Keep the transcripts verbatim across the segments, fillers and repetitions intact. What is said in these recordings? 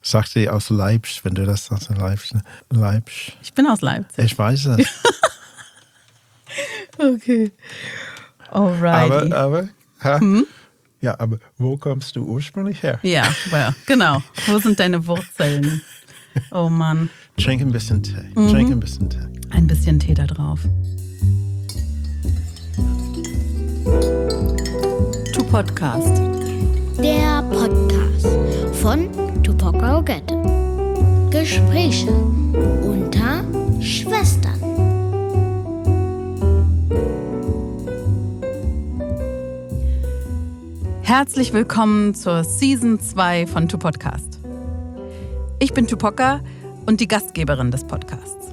Sagt sie aus Leipzig, wenn du das sagst, Leipzig. Leipzig. Ich bin aus Leipzig. Ich weiß es. Okay. Alrighty. Aber, aber, ha? Hm? Ja, aber wo kommst du ursprünglich her? Ja, well, genau. Wo sind deine Wurzeln? Oh Mann. Trink ein bisschen Tee. Mhm. Trink ein bisschen Tee. Ein bisschen Tee da drauf. To Podcast. Der Podcast von Tupoka Ogette. Gespräche unter Schwestern. Herzlich willkommen zur Season zwei von To Podcast. Ich bin Tupoka und die Gastgeberin des Podcasts.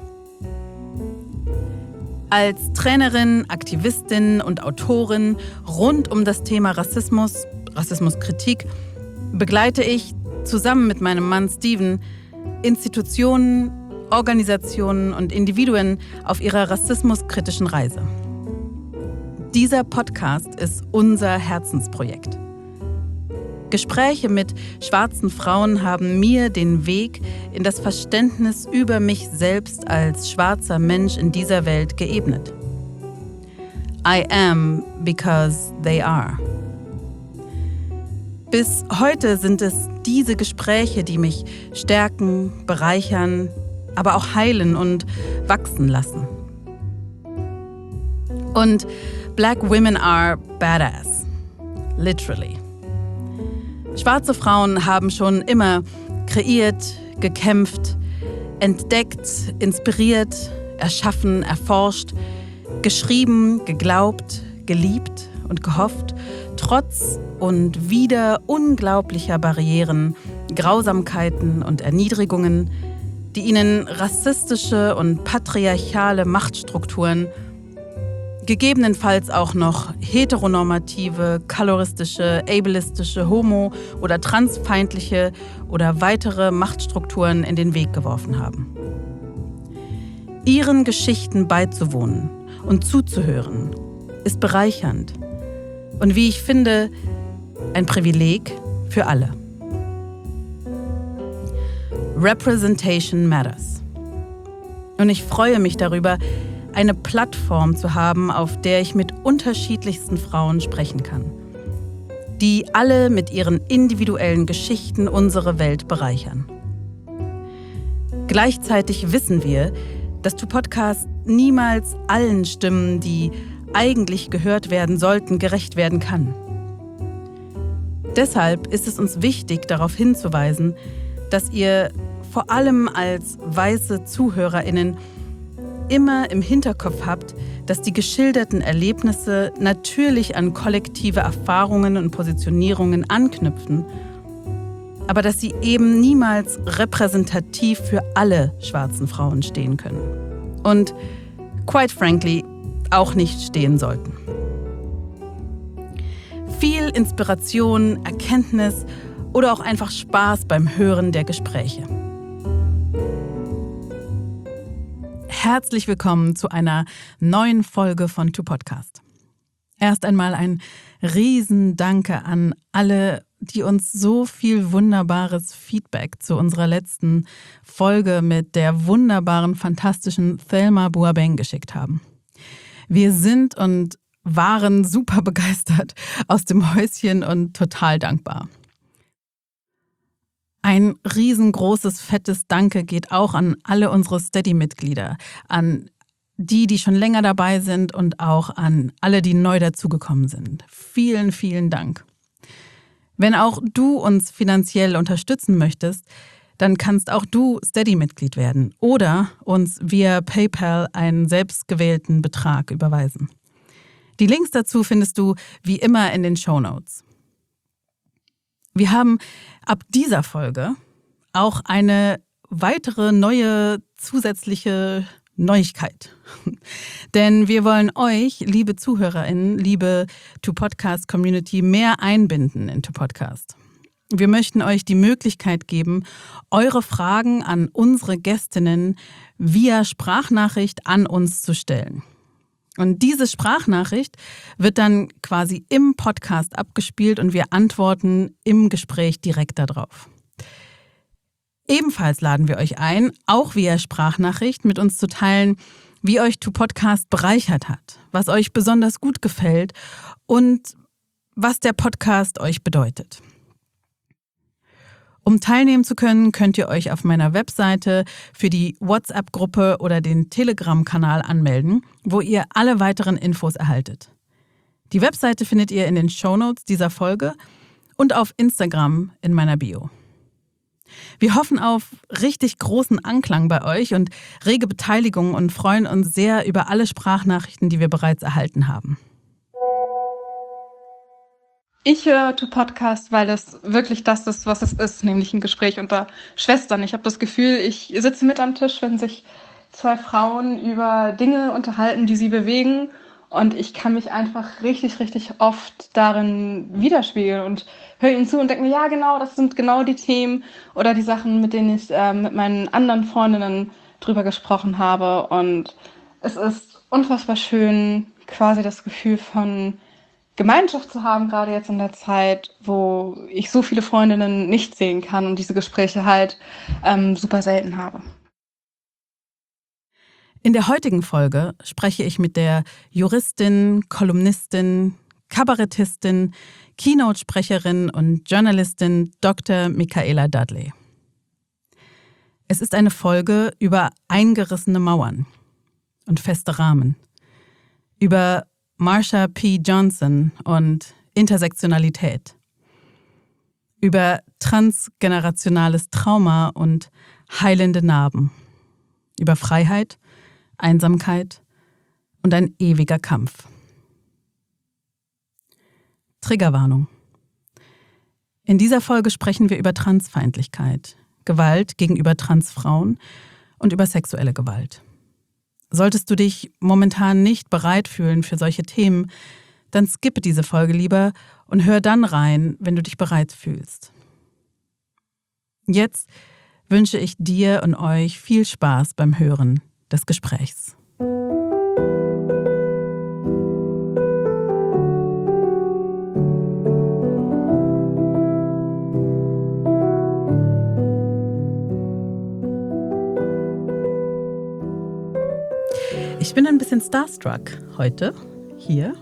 Als Trainerin, Aktivistin und Autorin rund um das Thema Rassismus, Rassismuskritik, begleite ich zusammen mit meinem Mann Steven Institutionen, Organisationen und Individuen auf ihrer rassismuskritischen Reise. Dieser Podcast ist unser Herzensprojekt. Gespräche mit schwarzen Frauen haben mir den Weg in das Verständnis über mich selbst als schwarzer Mensch in dieser Welt geebnet. I am because they are. Bis heute sind es diese Gespräche, die mich stärken, bereichern, aber auch heilen und wachsen lassen. Und Black women are badass. Literally. Schwarze Frauen haben schon immer kreiert, gekämpft, entdeckt, inspiriert, erschaffen, erforscht, geschrieben, geglaubt, geliebt und gehofft, trotz und wider unglaublicher Barrieren, Grausamkeiten und Erniedrigungen, die ihnen rassistische und patriarchale Machtstrukturen, gegebenenfalls auch noch heteronormative, kaloristische, ableistische, homo- oder transfeindliche oder weitere Machtstrukturen in den Weg geworfen haben. Ihren Geschichten beizuwohnen und zuzuhören, ist bereichernd und, wie ich finde, ein Privileg für alle. Representation matters. Und ich freue mich darüber, eine Plattform zu haben, auf der ich mit unterschiedlichsten Frauen sprechen kann, die alle mit ihren individuellen Geschichten unsere Welt bereichern. Gleichzeitig wissen wir, dass To Podcast niemals allen Stimmen, die eigentlich gehört werden sollten, gerecht werden kann. Deshalb ist es uns wichtig, darauf hinzuweisen, dass ihr vor allem als weiße ZuhörerInnen immer im Hinterkopf habt, dass die geschilderten Erlebnisse natürlich an kollektive Erfahrungen und Positionierungen anknüpfen, aber dass sie eben niemals repräsentativ für alle schwarzen Frauen stehen können. Und, quite frankly, auch nicht stehen sollten. Viel Inspiration, Erkenntnis oder auch einfach Spaß beim Hören der Gespräche. Herzlich willkommen zu einer neuen Folge von To Podcast. Erst einmal ein Riesendanke an alle, die uns so viel wunderbares Feedback zu unserer letzten Folge mit der wunderbaren, fantastischen Thelma Boabeng geschickt haben. Wir sind und waren super begeistert aus dem Häuschen und total dankbar. Ein riesengroßes, fettes Danke geht auch an alle unsere Steady-Mitglieder, an die, die schon länger dabei sind und auch an alle, die neu dazugekommen sind. Vielen, vielen Dank. Wenn auch du uns finanziell unterstützen möchtest, dann kannst auch du Steady-Mitglied werden oder uns via PayPal einen selbstgewählten Betrag überweisen. Die Links dazu findest du wie immer in den Shownotes. Wir haben ab dieser Folge auch eine weitere neue zusätzliche Neuigkeit. Denn wir wollen euch, liebe ZuhörerInnen, liebe To Podcast Community, mehr einbinden in To Podcast. Wir möchten euch die Möglichkeit geben, eure Fragen an unsere Gästinnen via Sprachnachricht an uns zu stellen. Und diese Sprachnachricht wird dann quasi im Podcast abgespielt und wir antworten im Gespräch direkt darauf. Ebenfalls laden wir euch ein, auch via Sprachnachricht mit uns zu teilen, wie euch TuPodcast bereichert hat, was euch besonders gut gefällt und was der Podcast euch bedeutet. Um teilnehmen zu können, könnt ihr euch auf meiner Webseite für die WhatsApp-Gruppe oder den Telegram-Kanal anmelden, wo ihr alle weiteren Infos erhaltet. Die Webseite findet ihr in den Shownotes dieser Folge und auf Instagram in meiner Bio. Wir hoffen auf richtig großen Anklang bei euch und rege Beteiligung und freuen uns sehr über alle Sprachnachrichten, die wir bereits erhalten haben. Ich höre TuPodcast, weil es wirklich das ist, was es ist, nämlich ein Gespräch unter Schwestern. Ich habe das Gefühl, ich sitze mit am Tisch, wenn sich zwei Frauen über Dinge unterhalten, die sie bewegen. Und ich kann mich einfach richtig, richtig oft darin widerspiegeln und höre ihnen zu und denke mir, ja genau, das sind genau die Themen oder die Sachen, mit denen ich äh, mit meinen anderen Freundinnen drüber gesprochen habe. Und es ist unfassbar schön, quasi das Gefühl von Gemeinschaft zu haben, gerade jetzt in der Zeit, wo ich so viele Freundinnen nicht sehen kann und diese Gespräche halt ähm, super selten habe. In der heutigen Folge spreche ich mit der Juristin, Kolumnistin, Kabarettistin, Keynote-Sprecherin und Journalistin Doktor Michaela Dudley. Es ist eine Folge über eingerissene Mauern und feste Rahmen, über Marsha P. Johnson und Intersektionalität, über transgenerationales Trauma und heilende Narben, über Freiheit, Einsamkeit und ein ewiger Kampf. Triggerwarnung. In dieser Folge sprechen wir über Transfeindlichkeit, Gewalt gegenüber Transfrauen und über sexuelle Gewalt. Solltest du dich momentan nicht bereit fühlen für solche Themen, dann skippe diese Folge lieber und hör dann rein, wenn du dich bereit fühlst. Jetzt wünsche ich dir und euch viel Spaß beim Hören des Gesprächs. Ich bin ein bisschen starstruck heute hier.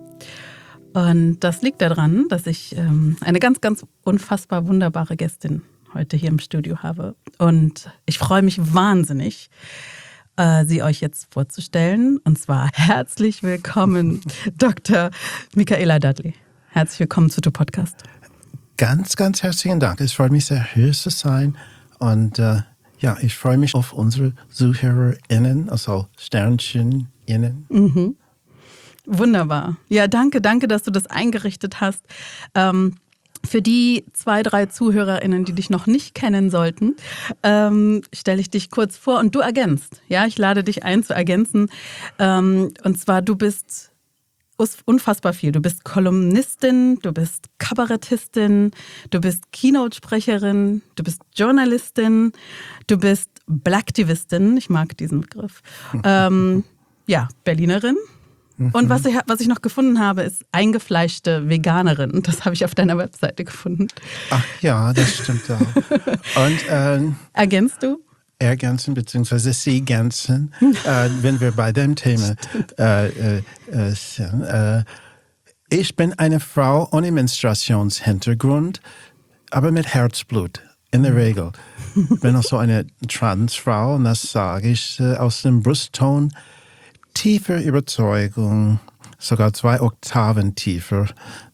Und das liegt daran, dass ich ähm, eine ganz, ganz unfassbar wunderbare Gästin heute hier im Studio habe. Und ich freue mich wahnsinnig, äh, sie euch jetzt vorzustellen. Und zwar herzlich willkommen, Doktor Michaela Dudley. Herzlich willkommen zu TuPodcast. Ganz, ganz herzlichen Dank. Es freut mich sehr, hier zu sein. Und äh, ja, ich freue mich auf unsere ZuhörerInnen, also SternchenInnen. Mhm. Wunderbar. Ja, danke, danke, dass du das eingerichtet hast. Ähm, für die zwei, drei ZuhörerInnen, die dich noch nicht kennen sollten, ähm, stelle ich dich kurz vor und du ergänzt. Ja, ich lade dich ein zu ergänzen. Ähm, und zwar, du bist unfassbar viel. Du bist Kolumnistin, du bist Kabarettistin, du bist Keynote-Sprecherin, du bist Journalistin, du bist Blacktivistin, ich mag diesen Begriff, ähm, ja, Berlinerin. Und was ich, was ich noch gefunden habe, ist eingefleischte Veganerin. Das habe ich auf deiner Webseite gefunden. Ach ja, das stimmt auch. Und ähm, ergänzt du? Ergänzen bzw. Sie ergänzen, äh, wenn wir bei dem Thema äh, äh, sind. Äh, ich bin eine Frau ohne Menstruationshintergrund, aber mit Herzblut, in der Regel. Ich bin auch so eine Transfrau und das sage ich äh, aus dem Brustton. Tiefe Überzeugung, sogar zwei Oktaven tiefer,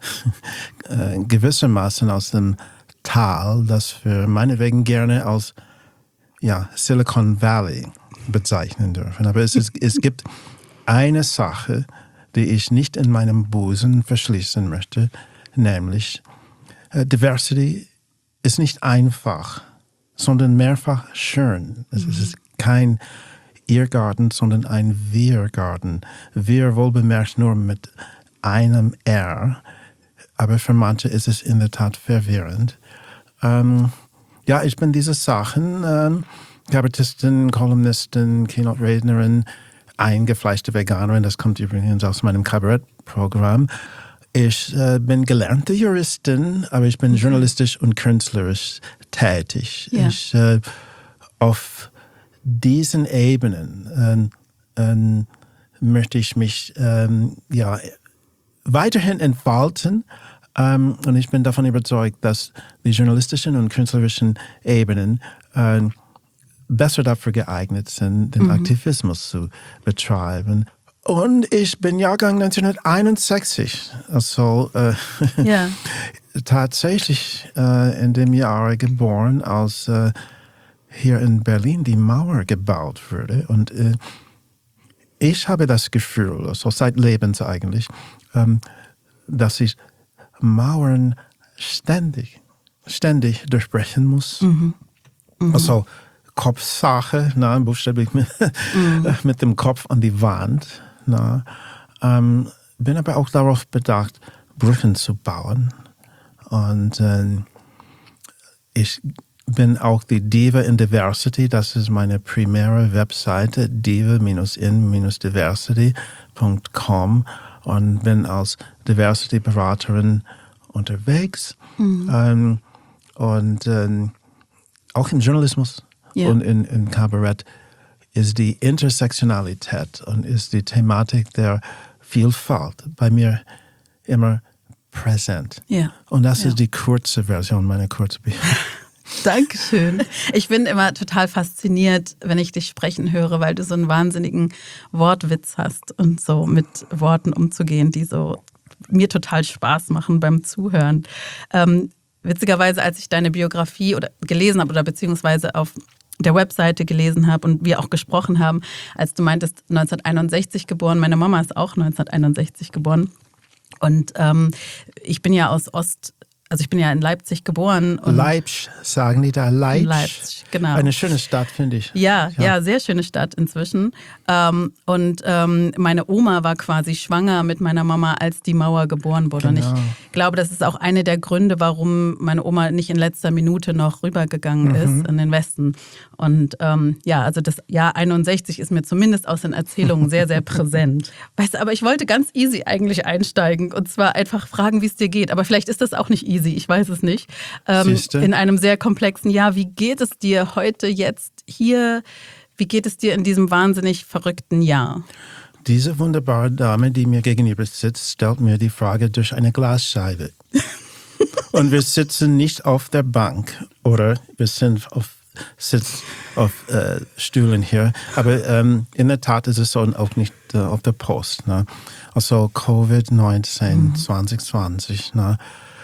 äh, gewissermaßen aus dem Tal, das wir meinetwegen gerne als ja, Silicon Valley bezeichnen dürfen. Aber es, ist, es gibt eine Sache, die ich nicht in meinem Busen verschließen möchte, nämlich äh, Diversity ist nicht einfach, sondern mehrfach schön. Es mhm. ist kein Irrgarten, sondern ein Wir-Garten. Wir wohlbemerkt nur mit einem R, aber für manche ist es in der Tat verwirrend. Ähm, ja, ich bin diese Sachen, ähm, Kabarettistin, Kolumnistin, Keynote-Rednerin, eingefleischte Veganerin, das kommt übrigens aus meinem Kabarettprogramm. Ich äh, bin gelernte Juristin, aber ich bin journalistisch und künstlerisch tätig. Ja. Ich äh, auf diesen Ebenen äh, äh, möchte ich mich ähm, ja, weiterhin entfalten. Ähm, und ich bin davon überzeugt, dass die journalistischen und künstlerischen Ebenen äh, besser dafür geeignet sind, den mhm. Aktivismus zu betreiben. Und ich bin Jahrgang neunzehnhunderteinundsechzig, also äh, ja. tatsächlich äh, in dem Jahr geboren, als äh, hier in Berlin die Mauer gebaut wurde. Und äh, ich habe das Gefühl, also seit Lebens eigentlich, ähm, dass ich Mauern ständig, ständig durchbrechen muss. Mhm. Mhm. Also Kopfsache, na, buchstäblich mit, mhm. mit dem Kopf an die Wand. Na, ähm, bin aber auch darauf bedacht, Brücken zu bauen. Und äh, ich bin auch die Diva in Diversity, das ist meine primäre Webseite, diva in diversity punkt com, und bin als Diversity-Beraterin unterwegs. Mhm. Ähm, und äh, auch im Journalismus ja. und in, in Kabarett ist die Intersektionalität und ist die Thematik der Vielfalt bei mir immer präsent. Ja. Und das ja. ist die kurze Version meiner Kurzbiografie. Dankeschön. Ich bin immer total fasziniert, wenn ich dich sprechen höre, weil du so einen wahnsinnigen Wortwitz hast und so mit Worten umzugehen, die so mir total Spaß machen beim Zuhören. Ähm, witzigerweise, als ich deine Biografie oder gelesen habe oder beziehungsweise auf der Webseite gelesen habe und wir auch gesprochen haben, als du meintest, neunzehnhunderteinundsechzig geboren. Meine Mama ist auch neunzehnhunderteinundsechzig geboren. Und ähm, ich bin ja aus Ost, also ich bin ja in Leipzig geboren. Und Leipzig, sagen die da, Leipzig. Leipzig, genau. Eine schöne Stadt, finde ich. Ja, ja, ja, sehr schöne Stadt inzwischen. Ähm, und ähm, meine Oma war quasi schwanger mit meiner Mama, als die Mauer geboren wurde. Genau. Und ich glaube, das ist auch eine der Gründe, warum meine Oma nicht in letzter Minute noch rübergegangen mhm. ist in den Westen. Und ähm, ja, also das Jahr einundsechzig ist mir zumindest aus den Erzählungen sehr, sehr präsent. Weißt du, aber ich wollte ganz easy eigentlich einsteigen und zwar einfach fragen, wie es dir geht. Aber vielleicht ist das auch nicht easy. Ich weiß es nicht. Ähm, in einem sehr komplexen Jahr. Wie geht es dir heute, jetzt, hier? Wie geht es dir in diesem wahnsinnig verrückten Jahr? Diese wunderbare Dame, die mir gegenüber sitzt, stellt mir die Frage durch eine Glasscheibe. Und wir sitzen nicht auf der Bank oder wir sind auf, sitzen auf äh, Stühlen hier. Aber ähm, in der Tat ist es so auch nicht äh, auf der Post. Ne? Also Covid neunzehn, mhm. zwanzig zwanzig, ne?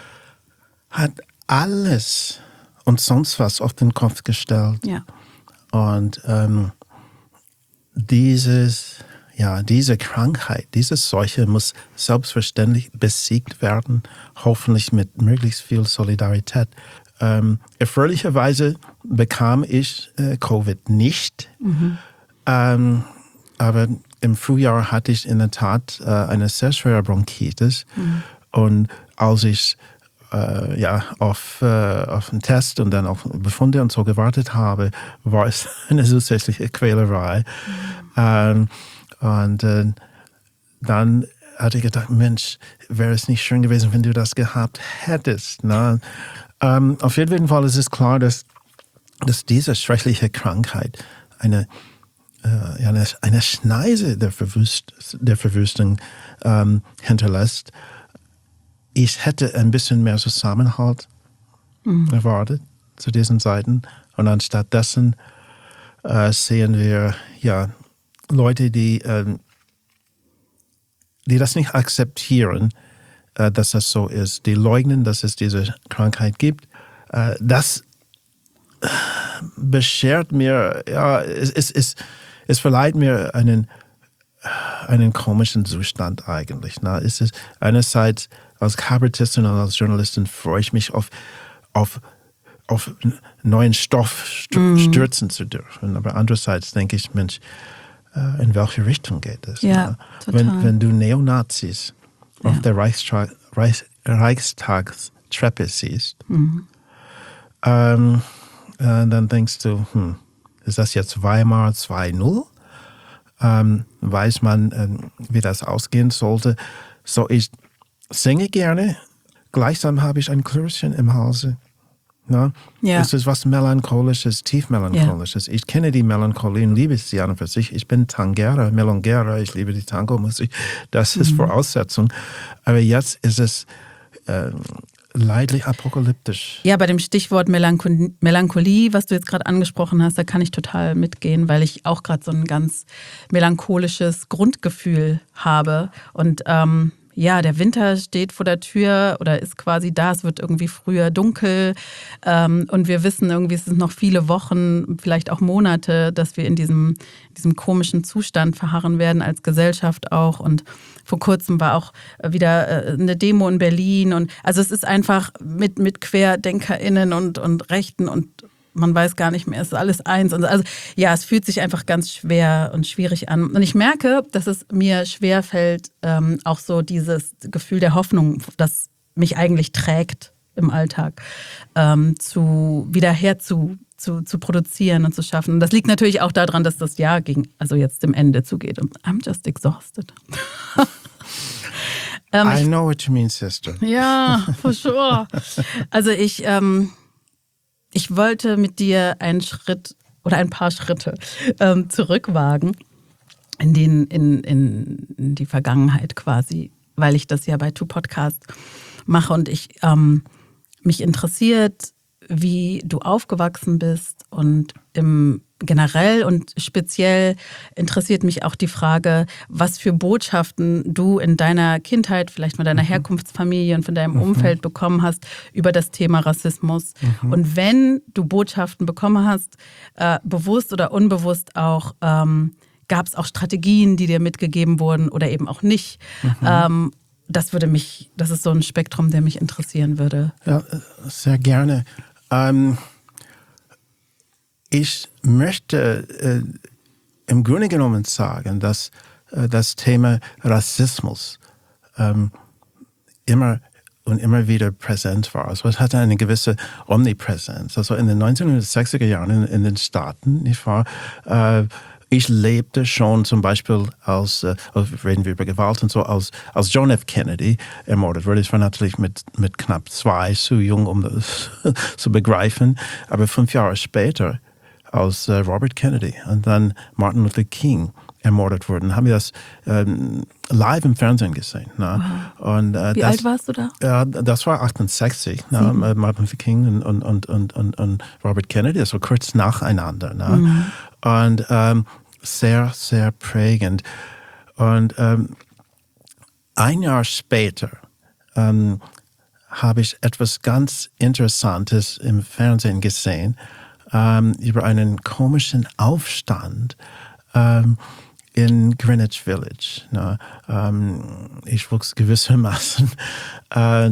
Hat alles und sonst was auf den Kopf gestellt. Ja. Und ähm, dieses, ja, diese Krankheit, diese Seuche muss selbstverständlich besiegt werden, hoffentlich mit möglichst viel Solidarität. Ähm, erfreulicherweise bekam ich äh, Covid nicht, mhm. ähm, aber im Frühjahr hatte ich in der Tat äh, eine sehr schwere Bronchitis. Mhm. Und als ich Äh, ja, auf, äh, auf einen Test und dann auf Befunde und so gewartet habe, war es eine zusätzliche Quälerei. Mhm. Ähm, und äh, dann hatte ich gedacht, Mensch, wäre es nicht schön gewesen, wenn du das gehabt hättest. Ne? Ähm, auf jeden Fall ist es klar, dass, dass diese schreckliche Krankheit eine, äh, ja, eine, eine Schneise der, Verwüst, der Verwüstung ähm, hinterlässt. Ich hätte ein bisschen mehr Zusammenhalt mhm. erwartet zu diesen Zeiten. Und anstatt dessen äh, sehen wir ja Leute, die, äh, die das nicht akzeptieren, äh, dass das so ist. Die leugnen, dass es diese Krankheit gibt. Äh, das beschert mir, ja, es, es, es, es verleiht mir einen, einen komischen Zustand eigentlich. Ne? Es ist einerseits als Kabarettistin und als Journalistin freue ich mich auf, auf, auf neuen Stoff stürzen mm. zu dürfen. Aber andererseits denke ich, Mensch, in welche Richtung geht es? Ja, ne? total. Wenn, wenn du Neonazis ja. auf der Reichstra- Reich, Reichstagstreppe siehst, mm. ähm, äh, dann denkst du, hm, ist das jetzt Weimar zwei null? Ähm, weiß man, äh, wie das ausgehen sollte? So, ich singe gerne, gleichsam habe ich ein Klürchen im Halse. Ne? Ja. Es ist was Melancholisches, Tiefmelancholisches. Ja. Ich kenne die Melancholie und liebe sie an und für sich. Ich bin Tangera, Melongera, ich liebe die Tango-Musik. Das ist mhm. Voraussetzung. Aber jetzt ist es äh, leidlich apokalyptisch. Ja, bei dem Stichwort Melancholie, Melancholie, was du jetzt gerade angesprochen hast, da kann ich total mitgehen, weil ich auch gerade so ein ganz melancholisches Grundgefühl habe. Und ähm, ja, der Winter steht vor der Tür oder ist quasi da, es wird irgendwie früher dunkel ähm, und wir wissen irgendwie, es sind noch viele Wochen, vielleicht auch Monate, dass wir in diesem, diesem komischen Zustand verharren werden als Gesellschaft auch. Und vor kurzem war auch wieder eine Demo in Berlin und also es ist einfach mit, mit QuerdenkerInnen und, und Rechten und man weiß gar nicht mehr, es ist alles eins. Und also ja, es fühlt sich einfach ganz schwer und schwierig an. Und ich merke, dass es mir schwerfällt, ähm, auch so dieses Gefühl der Hoffnung, das mich eigentlich trägt im Alltag, ähm, zu wieder her zu, zu, zu produzieren und zu schaffen. Und das liegt natürlich auch daran, dass das Jahr gegen, also jetzt dem Ende zugeht. Und I'm just exhausted. ähm, I know what you mean, sister. Ja, for sure. Also ich... Ähm, Ich wollte mit dir einen Schritt oder ein paar Schritte ähm, zurückwagen in, den, in, in, in die Vergangenheit quasi, weil ich das ja bei Two Podcast mache und ich ähm, mich interessiert, wie du aufgewachsen bist und im generell und speziell interessiert mich auch die Frage, was für Botschaften du in deiner Kindheit, vielleicht von deiner mhm. Herkunftsfamilie und von deinem mhm. Umfeld bekommen hast über das Thema Rassismus. Mhm. Und wenn du Botschaften bekommen hast, äh, bewusst oder unbewusst auch, ähm, gab es auch Strategien, die dir mitgegeben wurden oder eben auch nicht. Mhm. Ähm, das würde mich, das ist so ein Spektrum, der mich interessieren würde. Ja, sehr gerne. Ähm Ich möchte äh, im Grunde genommen sagen, dass äh, das Thema Rassismus ähm, immer und immer wieder präsent war. Also es hatte eine gewisse Omnipräsenz. Also in den neunzehnhundertsechziger Jahren in, in den Staaten, nicht wahr? Äh, ich lebte schon zum Beispiel als, äh, reden wir über Gewalt und so, als, als John F. Kennedy ermordet wurde. Ich war natürlich mit, mit knapp zwei zu jung, um das zu begreifen. Aber fünf Jahre später, als äh, Robert Kennedy und dann Martin Luther King ermordet wurden, haben wir das ähm, live im Fernsehen gesehen. Ne? Wow. Und, äh, Wie das, alt warst du da? Äh, das war achtundsechzig, ne? Martin Luther King und, und, und, und, und Robert Kennedy, das war kurz nacheinander. Ne? Mhm. Und ähm, sehr, sehr prägend. Und ähm, ein Jahr später ähm, habe ich etwas ganz Interessantes im Fernsehen gesehen, ähm, über einen komischen Aufstand ähm, in Greenwich Village. Ne? Ähm, ich wuchs gewissermaßen äh,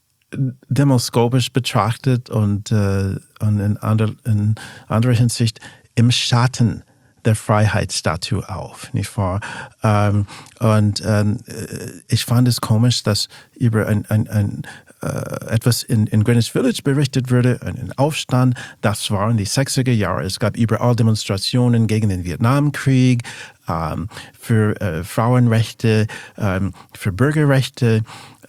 demoskopisch betrachtet und, äh, und in, ander, in anderer Hinsicht im Schatten der Freiheitsstatue auf, nicht wahr? Ähm, und ähm, ich fand es komisch, dass über ein, ein, ein äh, etwas in, in Greenwich Village berichtet wurde, ein Aufstand. Das waren die sechziger Jahre. Es gab überall Demonstrationen gegen den Vietnamkrieg, ähm, für äh, Frauenrechte, ähm, für Bürgerrechte.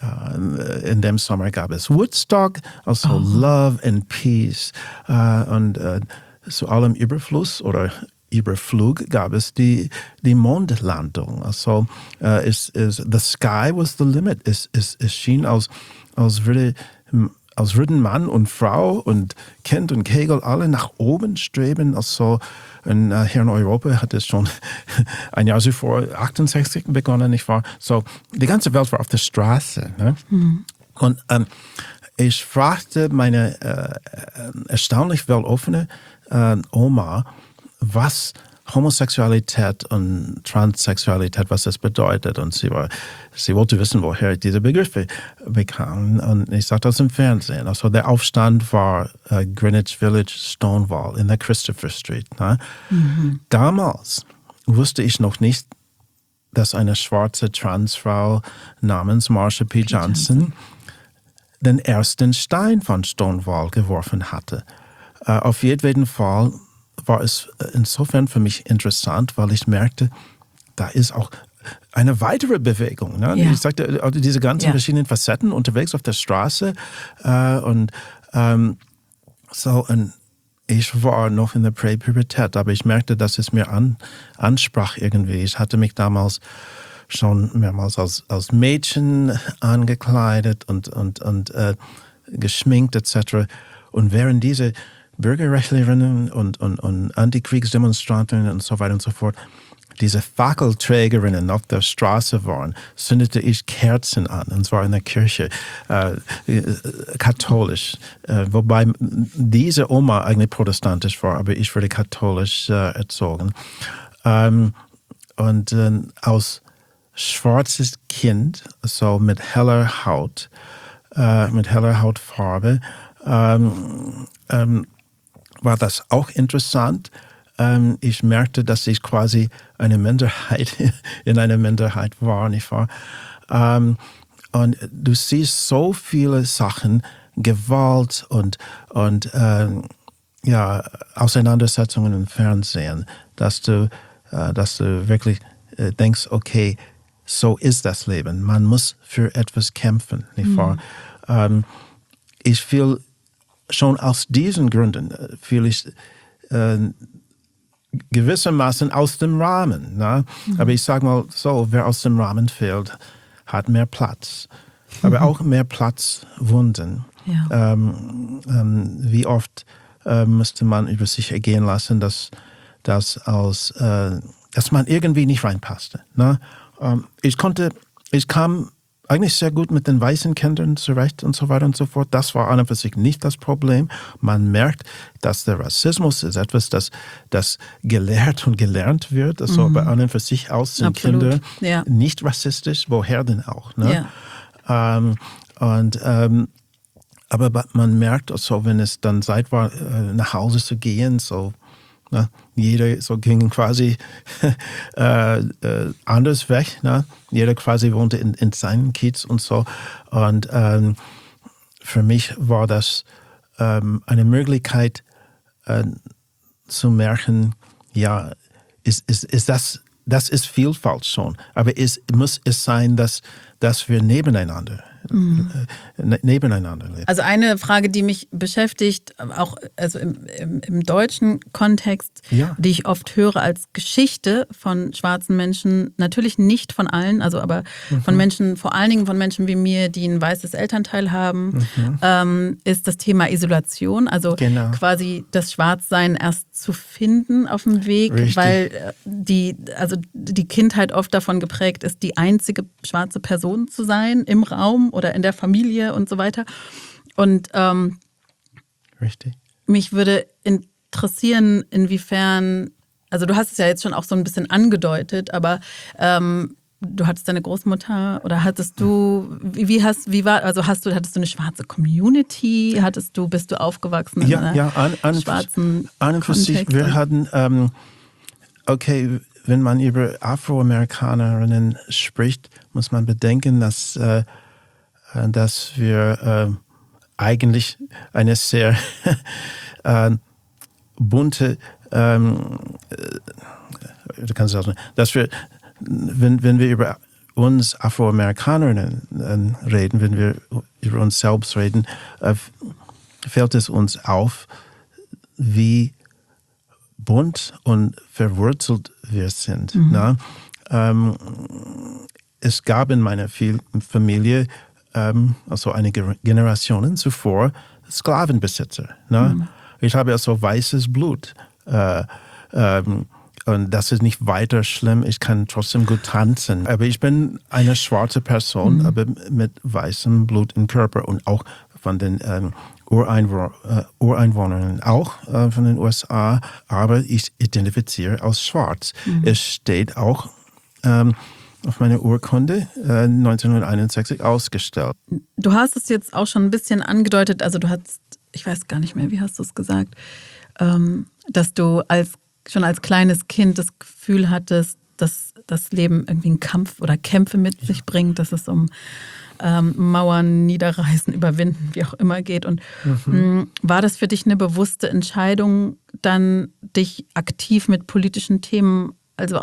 Äh, in dem Sommer gab es Woodstock, also oh. Love and Peace. Äh, und äh, zu allem Überfluss oder Überflug gab es die, die Mondlandung. Also uh, es, es, the sky was the limit. Es, es, es schien, als, als, würde, als würden Mann und Frau und Kind und Kegel alle nach oben streben. Also und, uh, hier in Europa hat es schon ein Jahr zuvor, achtundsechzig begonnen, nicht wahr? So, die ganze Welt war auf der Straße. Ne? Mhm. Und um, ich fragte meine äh, erstaunlich weltoffene äh, Oma, was Homosexualität und Transsexualität, was das bedeutet. Und sie war, sie wollte wissen, woher ich diese Begriffe bekam. Und ich sagte das im Fernsehen. Also der Aufstand war uh, Greenwich Village, Stonewall in der Christopher Street. Ne? Mhm. Damals wusste ich noch nicht, dass eine schwarze Transfrau namens Marsha P. Johnson, Johnson den ersten Stein von Stonewall geworfen hatte. Uh, auf jeden Fall war es insofern für mich interessant, weil ich merkte, da ist auch eine weitere Bewegung. Ne? Ja. Ich sagte, also diese ganzen ja. verschiedenen Facetten unterwegs auf der Straße. Äh, und ähm, so, und ich war noch in der Präpubertät, aber ich merkte, dass es mir an, ansprach irgendwie. Ich hatte mich damals schon mehrmals als, als Mädchen angekleidet und, und, und äh, geschminkt et cetera. Und während diese Bürgerrechtlerinnen und, und, und Antikriegsdemonstrantinnen und so weiter und so fort, diese Fackelträgerinnen auf der Straße waren, zündete ich Kerzen an, und zwar in der Kirche, äh, katholisch. Äh, wobei diese Oma eigentlich protestantisch war, aber ich wurde katholisch äh, erzogen. Ähm, und äh, aus schwarzes Kind, so mit heller Haut, äh, mit heller Hautfarbe, ähm, ähm, war das auch interessant. Ähm, ich merkte, dass ich quasi eine Minderheit in einer Minderheit war, nicht wahr? Ähm, und du siehst so viele Sachen, Gewalt und, und ähm, ja, Auseinandersetzungen im Fernsehen, dass du, äh, dass du wirklich äh, denkst, okay, so ist das Leben. Man muss für etwas kämpfen, nicht wahr? Mhm. Ähm, ich fühle schon aus diesen Gründen, äh, fühle ich äh, gewissermaßen aus dem Rahmen. Ne? Mhm. Aber ich sage mal so, wer aus dem Rahmen fällt, hat mehr Platz. Aber mhm. auch mehr Platzwunden. Ja. Ähm, ähm, wie oft äh, müsste man über sich ergehen lassen, dass, dass, aus, äh, dass man irgendwie nicht reinpasste. Ne? Ähm, ich konnte, ich kam eigentlich sehr gut mit den weißen Kindern zurecht und so weiter und so fort. Das war an und für sich nicht das Problem. Man merkt, dass der Rassismus ist etwas, das, das gelehrt und gelernt wird. Also mhm. bei an und für sich aus sind Absolut. Kinder ja. nicht rassistisch. Woher denn auch? Ne? Ja. Ähm, und, ähm, aber man merkt also, wenn es dann Zeit war, nach Hause zu gehen, so ne? Jeder so ging quasi äh, äh, anders weg. Ne? Jeder quasi wohnte in, in seinem Kiez und so. Und ähm, für mich war das ähm, eine Möglichkeit äh, zu merken, ja, ist, ist, ist das, das ist Vielfalt schon. Aber es muss es sein, dass, dass wir nebeneinander Mhm. nebeneinander leben. Also eine Frage, die mich beschäftigt, auch also im, im, im deutschen Kontext, ja. die ich oft höre als Geschichte von schwarzen Menschen, natürlich nicht von allen, also aber mhm. von Menschen, vor allen Dingen von Menschen wie mir, die ein weißes Elternteil haben, mhm. ähm, ist das Thema Isolation, also genau. quasi das Schwarzsein erst zu finden auf dem Weg, Richtig. Weil die, also die Kindheit oft davon geprägt ist, die einzige schwarze Person zu sein im Raum oder in der Familie und so weiter. Und ähm, Richtig. mich würde interessieren, inwiefern, also du hast es ja jetzt schon auch so ein bisschen angedeutet, aber ähm, du hattest deine Großmutter oder hattest du, wie, wie hast, wie war, also hast du, hattest du eine schwarze Community? Hattest du, bist du aufgewachsen in ja, einer ja, an, an, schwarzen an und für sich, wir hatten, ähm, okay, wenn man über Afroamerikanerinnen spricht, muss man bedenken, dass äh, dass wir äh, eigentlich eine sehr äh, bunte, ähm, äh, du kannst sagen, dass wir, wenn, wenn wir über uns Afroamerikanerinnen äh, reden, wenn wir über uns selbst reden, äh, fällt es uns auf, wie bunt und verwurzelt wir sind. Mhm. Ne? Ähm, es gab in meiner Familie also einige Generationen zuvor Sklavenbesitzer. Ne? Mhm. Ich habe also weißes Blut. Äh, ähm, und das ist nicht weiter schlimm. Ich kann trotzdem gut tanzen. Aber ich bin eine schwarze Person, mhm. aber mit weißem Blut im Körper und auch von den ähm, Ureinwohner, äh, Ureinwohnern, auch äh, von den U S A. Aber ich identifiziere als schwarz. Mhm. Es steht auch ähm, auf meine Urkunde äh, neunzehnhunderteinundsechzig ausgestellt. Du hast es jetzt auch schon ein bisschen angedeutet, also du hast, ich weiß gar nicht mehr, wie hast du es gesagt, ähm, dass du als, schon als kleines Kind das Gefühl hattest, dass das Leben irgendwie einen Kampf oder Kämpfe mit ja. sich bringt, dass es um ähm, Mauern niederreißen, überwinden, wie auch immer geht. Und mhm. mh, war das für dich eine bewusste Entscheidung, dann dich aktiv mit politischen Themen, also auch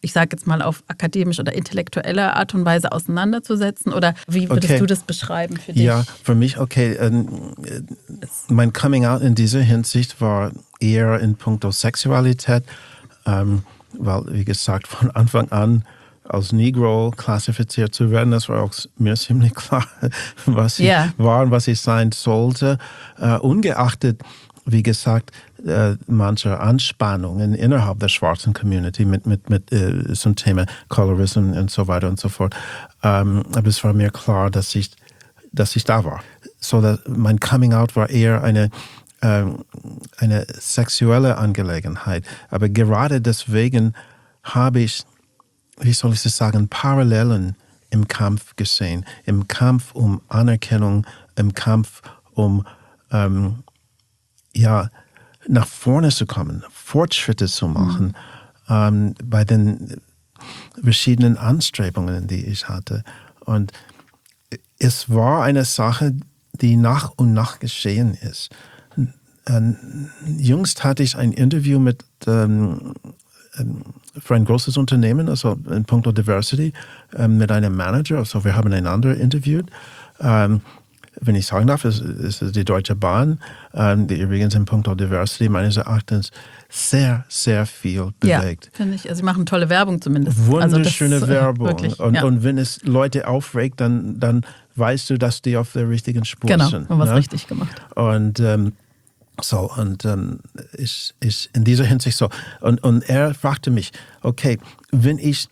ich sage jetzt mal, auf akademisch oder intellektuelle Art und Weise auseinanderzusetzen? Oder wie würdest okay. du das beschreiben für dich? Ja, für mich, okay. Äh, mein Coming Out in dieser Hinsicht war eher in puncto Sexualität, ähm, weil, wie gesagt, von Anfang an als Negro klassifiziert zu werden, das war auch mir ziemlich klar, was ich yeah. war und was ich sein sollte. Äh, ungeachtet, wie gesagt, äh, mancher Anspannungen innerhalb der schwarzen Community mit, mit, mit äh, zum Thema Colorism und so weiter und so fort. Ähm, aber es war mir klar, dass ich, dass ich da war. So, dass mein Coming Out war eher eine, ähm, eine sexuelle Angelegenheit. Aber gerade deswegen habe ich, wie soll ich das sagen, Parallelen im Kampf gesehen. Im Kampf um Anerkennung, im Kampf um ähm, ja, nach vorne zu kommen, Fortschritte zu machen, mhm. ähm, bei den verschiedenen Anstrebungen, die ich hatte. Und es war eine Sache, die nach und nach geschehen ist. Ähm, jüngst hatte ich ein Interview mit ähm, für ein großes Unternehmen, also in puncto Diversity, ähm, mit einem Manager. Also wir haben einander interviewt. Ähm, wenn ich sagen darf, ist, ist die Deutsche Bahn, ähm, die übrigens in puncto Diversity meines Erachtens sehr, sehr viel bewegt. Ja, finde ich. Also sie machen tolle Werbung zumindest. Wunderschöne also das, Werbung. Wirklich, und, ja. und wenn es Leute aufregt, dann, dann weißt du, dass die auf der richtigen Spur genau, sind. Genau, haben was ne? richtig gemacht. Und ähm, So, und ähm, ich, ich in dieser Hinsicht so. Und, und er fragte mich, okay, wenn ich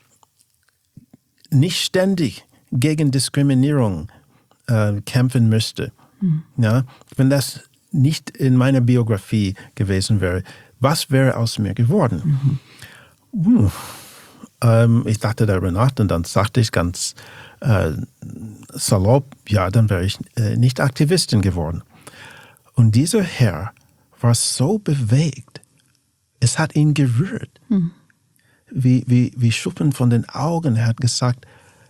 nicht ständig gegen Diskriminierung äh, kämpfen müsste, hm. ja, wenn das nicht in meiner Biografie gewesen wäre, was wäre aus mir geworden? Mhm. Hm. Ähm, ich dachte darüber nach und dann sagte ich ganz äh, salopp, ja, dann wäre ich äh, nicht Aktivistin geworden. Und dieser Herr war so bewegt, es hat ihn gerührt. Hm. Wie, wie, wie Schuppen von den Augen. Er hat gesagt,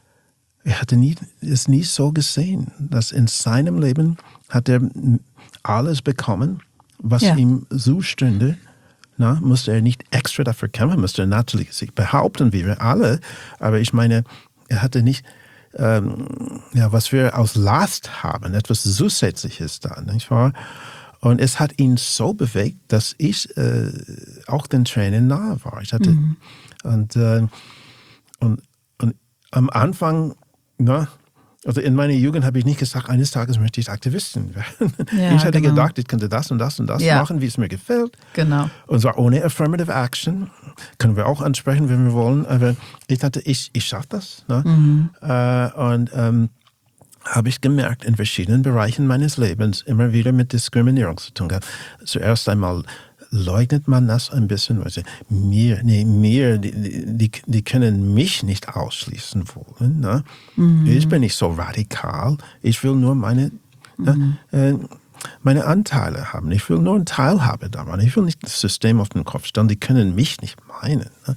er hatte nie, es nie so gesehen, dass in seinem Leben hat er alles bekommen, was ja. ihm zustünde. Na, musste er nicht extra dafür kämpfen, musste er natürlich sich behaupten, wie wir alle. Aber ich meine, er hatte nicht Ähm, ja, was wir aus Last haben, etwas Zusätzliches da, nicht wahr? Und es hat ihn so bewegt, dass ich äh, auch den Tränen nahe war. Ich hatte, mhm. und, äh, und, und am Anfang, na, also in meiner Jugend habe ich nicht gesagt, eines Tages möchte ich Aktivistin werden. Ja, ich hatte genau. gedacht, ich könnte das und das und das ja. machen, wie es mir gefällt. Genau. Und zwar ohne Affirmative Action. Können wir auch ansprechen, wenn wir wollen. Aber ich dachte, ich, ich schaffe das. Ne? Mhm. Äh, und ähm, habe ich gemerkt, in verschiedenen Bereichen meines Lebens immer wieder mit Diskriminierung zu tun gehabt. Zuerst einmal leugnet man das ein bisschen. Also mir, nee, mir, die, die, die können mich nicht ausschließen wollen. Ne? Mhm. Ich bin nicht so radikal. Ich will nur meine, mhm. äh, meine Anteile haben. Ich will nur eine Teilhabe daran. Ich will nicht das System auf den Kopf stellen. Die können mich nicht meinen. Ne?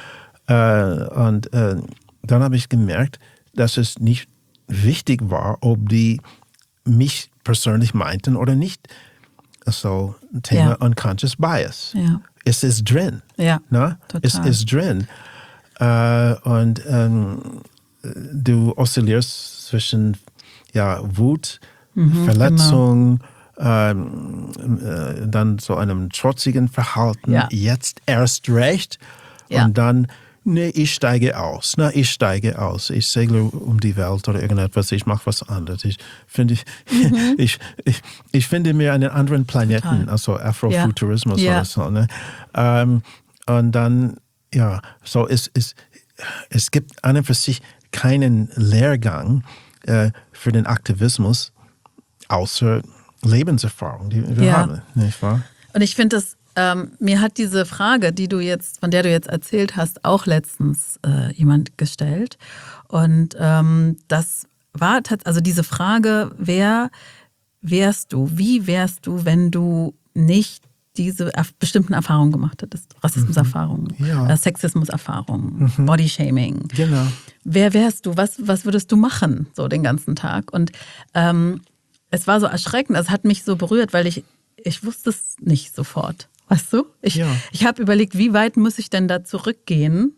Äh, und äh, dann habe ich gemerkt, dass es nicht wichtig war, ob die mich persönlich meinten oder nicht. So, Thema ja. Unconscious Bias. Ja. Es ist drin. Ja, ne? Es ist drin. Äh, und ähm, du oszillierst zwischen ja, Wut, mhm, Verletzung, genau. ähm, äh, dann so einem trotzigen Verhalten, ja. jetzt erst recht. Ja. Und dann, nee, ich steige aus. Na, ich steige aus. Ich segle um die Welt oder irgendetwas. Ich mache was anderes. Ich finde, mhm. ich, ich, ich finde mir einen anderen Planeten, total. Also Afrofuturismus ja. oder so. Ne? Ähm, und dann, ja, so es, es, es gibt an und für sich keinen Lehrgang äh, für den Aktivismus außer Lebenserfahrung, die wir ja. haben, nicht wahr? Und ich finde das Ähm, mir hat diese Frage, die du jetzt, von der du jetzt erzählt hast, auch letztens äh, jemand gestellt. Und ähm, das war tatsächlich, also diese Frage, wer wärst du, wie wärst du, wenn du nicht diese erf- bestimmten Erfahrungen gemacht hättest? Rassismuserfahrungen, mhm. ja. äh, Sexismuserfahrungen, mhm. Bodyshaming. Genau. Wer wärst du? Was, was würdest du machen, so den ganzen Tag? Und ähm, es war so erschreckend, es hat mich so berührt, weil ich, ich wusste es nicht sofort. Weißt du? Ich, ja. ich habe überlegt, wie weit muss ich denn da zurückgehen,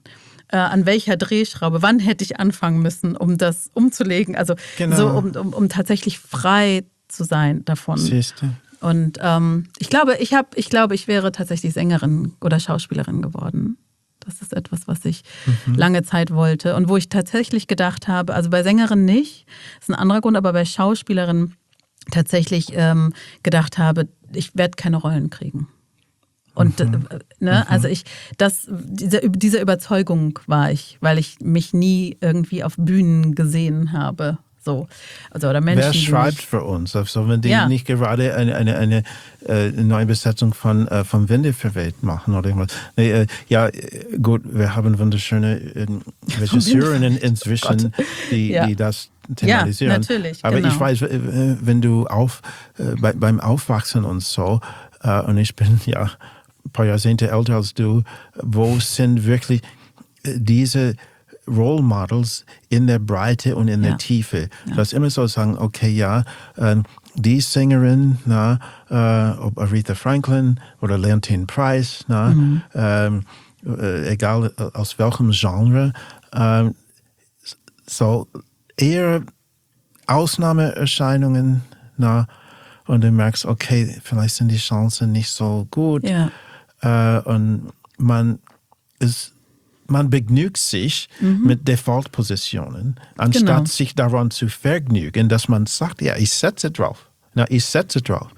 äh, an welcher Drehschraube, wann hätte ich anfangen müssen, um das umzulegen. Also Genau. so, um, um, um tatsächlich frei zu sein davon. Siehst du? Und ähm, ich glaube, ich habe, ich glaube, ich wäre tatsächlich Sängerin oder Schauspielerin geworden. Das ist etwas, was ich mhm. lange Zeit wollte und wo ich tatsächlich gedacht habe, also bei Sängerin nicht, ist ein anderer Grund, aber bei Schauspielerin tatsächlich ähm, gedacht habe, ich werde keine Rollen kriegen. Und mhm. äh, ne, mhm. also ich, das, diese, diese Überzeugung war ich, weil ich mich nie irgendwie auf Bühnen gesehen habe. So. Also, oder Menschen, Wer schreibt die für uns? Also wenn die ja. nicht gerade eine, eine, eine, eine Neubesetzung von, äh, von Winde verweht machen oder irgendwas. Nee, äh, ja, gut, wir haben wunderschöne äh, Regisseurinnen inzwischen, die, ja. die das thematisieren. Ja, natürlich. Aber genau. ich weiß, wenn du auf, äh, bei, beim Aufwachsen und so, äh, und ich bin ja ein paar Jahrzehnte älter als du, wo sind wirklich diese Role Models in der Breite und in ja. der Tiefe. Ja. Das immer so sagen, okay, ja, ähm, die Sängerin, na, äh, ob Aretha Franklin oder Leontyne Price, na, mhm. ähm, äh, egal aus welchem Genre, ähm, so eher Ausnahmeerscheinungen, na, und du merkst, okay, vielleicht sind die Chancen nicht so gut. Ja. Äh, und man ist Man begnügt sich mhm. mit Default-Positionen, anstatt genau. sich daran zu vergnügen, dass man sagt, ja, ich setze drauf. Na, ich setze drauf.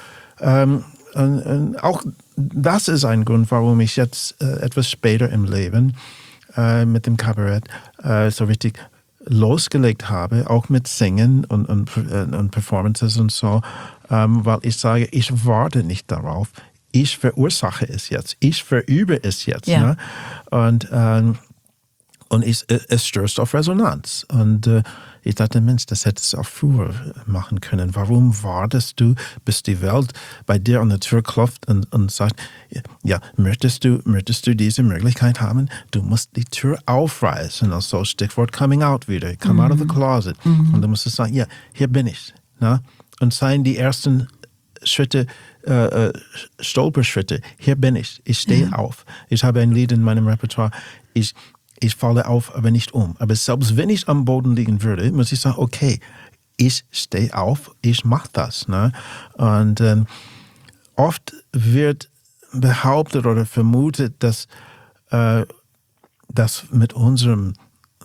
Ähm, und, und auch das ist ein Grund, warum ich jetzt äh, etwas später im Leben äh, mit dem Kabarett äh, so richtig losgelegt habe, auch mit Singen und, und, und Performances und so, ähm, weil ich sage, ich warte nicht darauf. Ich verursache es jetzt. Ich verübe es jetzt. Ja. Ne? Und, ähm, und ich, es stößt auf Resonanz. Und äh, ich dachte, Mensch, das hättest du auch früher machen können. Warum wartest du, bis die Welt bei dir an der Tür klopft und, und sagt, ja, möchtest du, möchtest du diese Möglichkeit haben? Du musst die Tür aufreißen. Also Stichwort Coming Out wieder. Come mhm. out of the closet. Mhm. Und du musst sagen, ja, hier bin ich. Ne? Und seien die ersten Schritte, äh, Stolperschritte. Hier bin ich. Ich stehe ja. auf. Ich habe ein Lied in meinem Repertoire. Ich, ich falle auf, aber nicht um. Aber selbst wenn ich am Boden liegen würde, muss ich sagen, okay, ich stehe auf, ich mache das. Ne? Und ähm, oft wird behauptet oder vermutet, dass, äh, dass mit unserem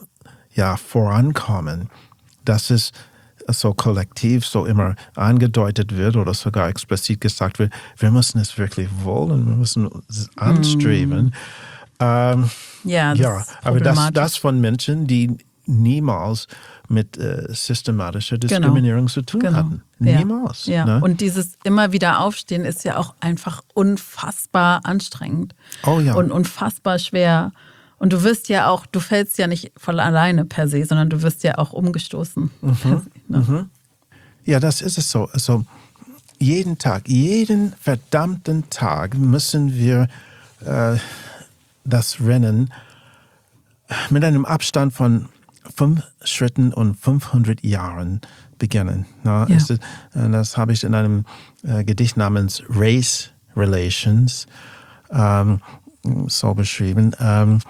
ja, Vorankommen, dass es so kollektiv so immer angedeutet wird oder sogar explizit gesagt wird, wir müssen es wirklich wollen, wir müssen es anstreben. Mm. Ähm, ja, das ja, aber das, das von Menschen, die niemals mit äh, systematischer Diskriminierung genau. zu tun genau. hatten. Ja. Niemals. Ja. Ne? Und dieses immer wieder Aufstehen ist ja auch einfach unfassbar anstrengend. Oh ja. Und unfassbar schwer. Und du wirst ja auch, du fällst ja nicht voll alleine per se, sondern du wirst ja auch umgestoßen. Mhm. Se, ne? mhm. Ja, das ist es so. Also jeden Tag, jeden verdammten Tag müssen wir äh, das Rennen mit einem Abstand von fünf Schritten und fünfhundert Jahren beginnen. Na, ja. ist, das habe ich in einem äh, Gedicht namens Race Relations ähm, so beschrieben. Ähm,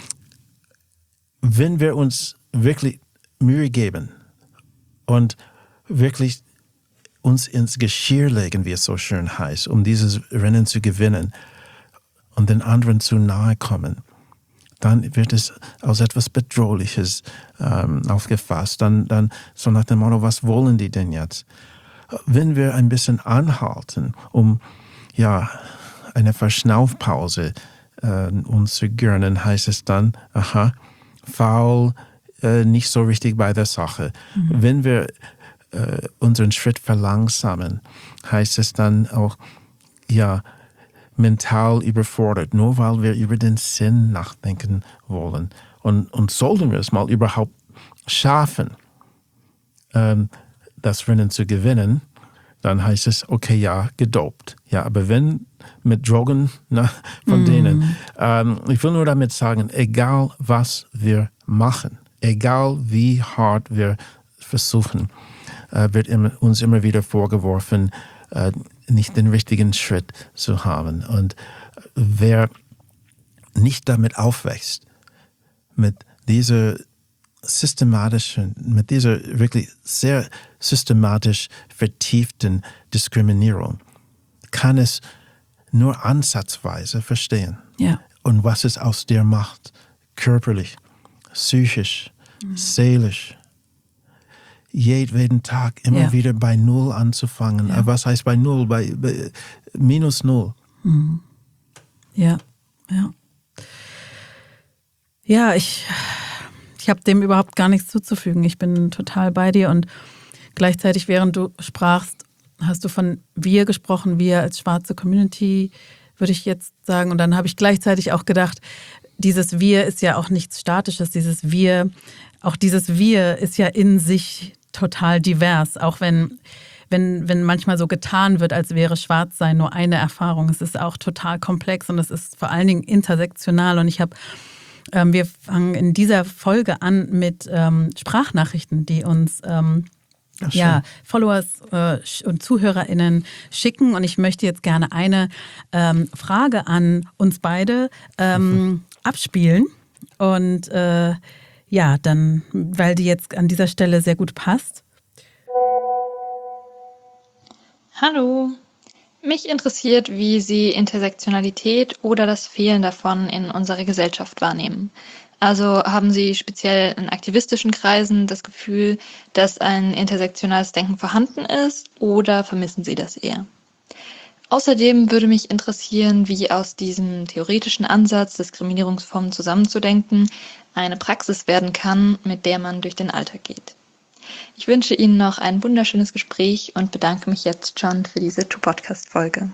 wenn wir uns wirklich Mühe geben und wirklich uns ins Geschirr legen, wie es so schön heißt, um dieses Rennen zu gewinnen und den anderen zu nahe kommen, dann wird es als etwas Bedrohliches ähm, aufgefasst. Dann, dann so nach dem Motto, was wollen die denn jetzt? Wenn wir ein bisschen anhalten, um ja eine Verschnaufpause äh, uns zu gönnen, heißt es dann, aha, faul, äh, nicht so richtig bei der Sache. Mhm. Wenn wir äh, unseren Schritt verlangsamen, heißt es dann auch, ja, mental überfordert, nur weil wir über den Sinn nachdenken wollen. Und, und sollten wir es mal überhaupt schaffen, ähm, das Rennen zu gewinnen, dann heißt es, okay, ja, gedopt. Ja, aber wenn mit Drogen, na, von mm. denen, ähm, ich will nur damit sagen, egal was wir machen, egal wie hart wir versuchen, äh, wird immer, uns immer wieder vorgeworfen, äh, nicht den richtigen Schritt zu haben. Und wer nicht damit aufwächst, mit dieser systematischen, mit dieser wirklich sehr systematisch vertieften Diskriminierung kann es nur ansatzweise verstehen. Ja. Und was es aus dir macht, körperlich, psychisch, mhm. seelisch. Jeden Tag immer ja. wieder bei Null anzufangen. Ja. Was heißt bei Null? Bei, bei minus Null. Mhm. Ja, ja. Ja, ich, ich habe dem überhaupt gar nichts zuzufügen. Ich bin total bei dir und gleichzeitig, während du sprachst, hast du von wir gesprochen, wir als schwarze Community, würde ich jetzt sagen. Und dann habe ich gleichzeitig auch gedacht, dieses Wir ist ja auch nichts Statisches, dieses Wir, auch dieses Wir ist ja in sich total divers, auch wenn, wenn, wenn manchmal so getan wird, als wäre Schwarzsein nur eine Erfahrung. Es ist auch total komplex und es ist vor allen Dingen intersektional. Und ich habe, ähm, wir fangen in dieser Folge an mit ähm, Sprachnachrichten, die uns ähm, ja, Followers äh, und ZuhörerInnen schicken. Und ich möchte jetzt gerne eine ähm, Frage an uns beide ähm, mhm. abspielen. Und äh, ja, dann, weil die jetzt an dieser Stelle sehr gut passt. Hallo. Mich interessiert, wie Sie Intersektionalität oder das Fehlen davon in unserer Gesellschaft wahrnehmen. Also haben Sie speziell in aktivistischen Kreisen das Gefühl, dass ein intersektionales Denken vorhanden ist oder vermissen Sie das eher? Außerdem würde mich interessieren, wie aus diesem theoretischen Ansatz, Diskriminierungsformen zusammenzudenken, eine Praxis werden kann, mit der man durch den Alltag geht. Ich wünsche Ihnen noch ein wunderschönes Gespräch und bedanke mich jetzt schon für diese Two-Podcast-Folge.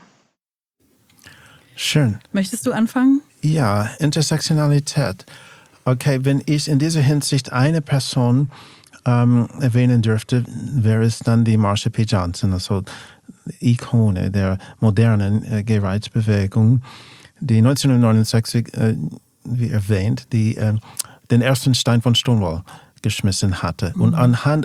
Schön. Möchtest du anfangen? Ja, Intersektionalität. Okay, wenn ich in dieser Hinsicht eine Person ähm, erwähnen dürfte, wäre es dann die Marsha P. Johnson, also Ikone der modernen äh, Gay-Rights-Bewegung, die neunzehnhundertneunundsechzig, äh, wie erwähnt, die, äh, den ersten Stein von Stonewall geschmissen hatte. Mhm. Und anhand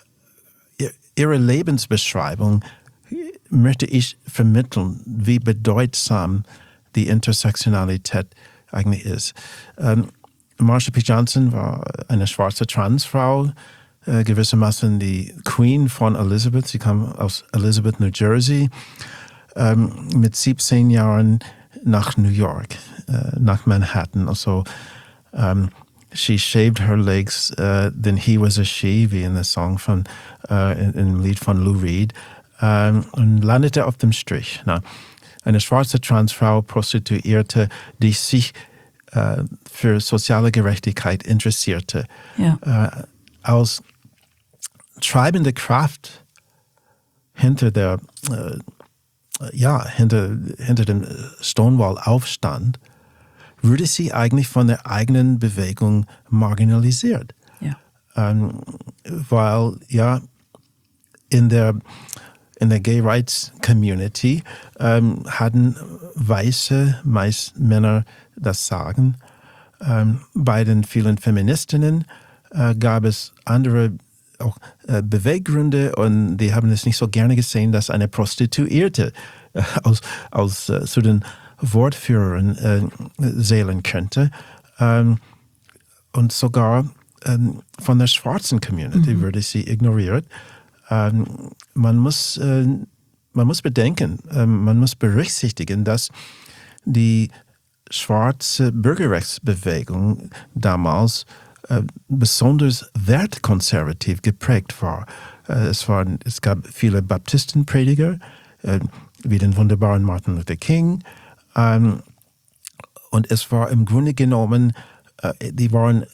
ihrer Lebensbeschreibung möchte ich vermitteln, wie bedeutsam die Intersektionalität eigentlich ist. Ähm, Marsha P. Johnson war eine schwarze Transfrau, äh, gewissermaßen die Queen von Elizabeth. Sie kam aus Elizabeth, New Jersey, ähm, mit siebzehn Jahren nach New York, äh, nach Manhattan. Also, um, she shaved her legs, uh, then he was a she, wie in the Song von, uh, in, im Lied von Lou Reed, um, und landete auf dem Strich. Na, eine schwarze Transfrau, Prostituierte, die sich uh, für soziale Gerechtigkeit interessierte. Ja. Uh, als treibende Kraft hinter der, uh, ja, hinter, hinter dem Stonewall-Aufstand wurde sie eigentlich von der eigenen Bewegung marginalisiert. Ja. Ähm, weil ja in der, in der Gay Rights Community ähm, hatten weiße meist Männer das Sagen. Ähm, bei den vielen Feministinnen äh, gab es andere auch äh, Beweggründe und die haben es nicht so gerne gesehen, dass eine Prostituierte äh, aus, aus äh, zu den Wortführerin äh, zählen könnte. Ähm, und sogar ähm, von der schwarzen Community mhm. würde sie ignoriert. Ähm, man, muss, äh, man muss bedenken, äh, man muss berücksichtigen, dass die schwarze Bürgerrechtsbewegung damals äh, besonders wertkonservativ geprägt war. Äh, es, waren, es gab viele Baptistenprediger, äh, wie den wunderbaren Martin Luther King, Um, und es war im Grunde genommen, uh, die waren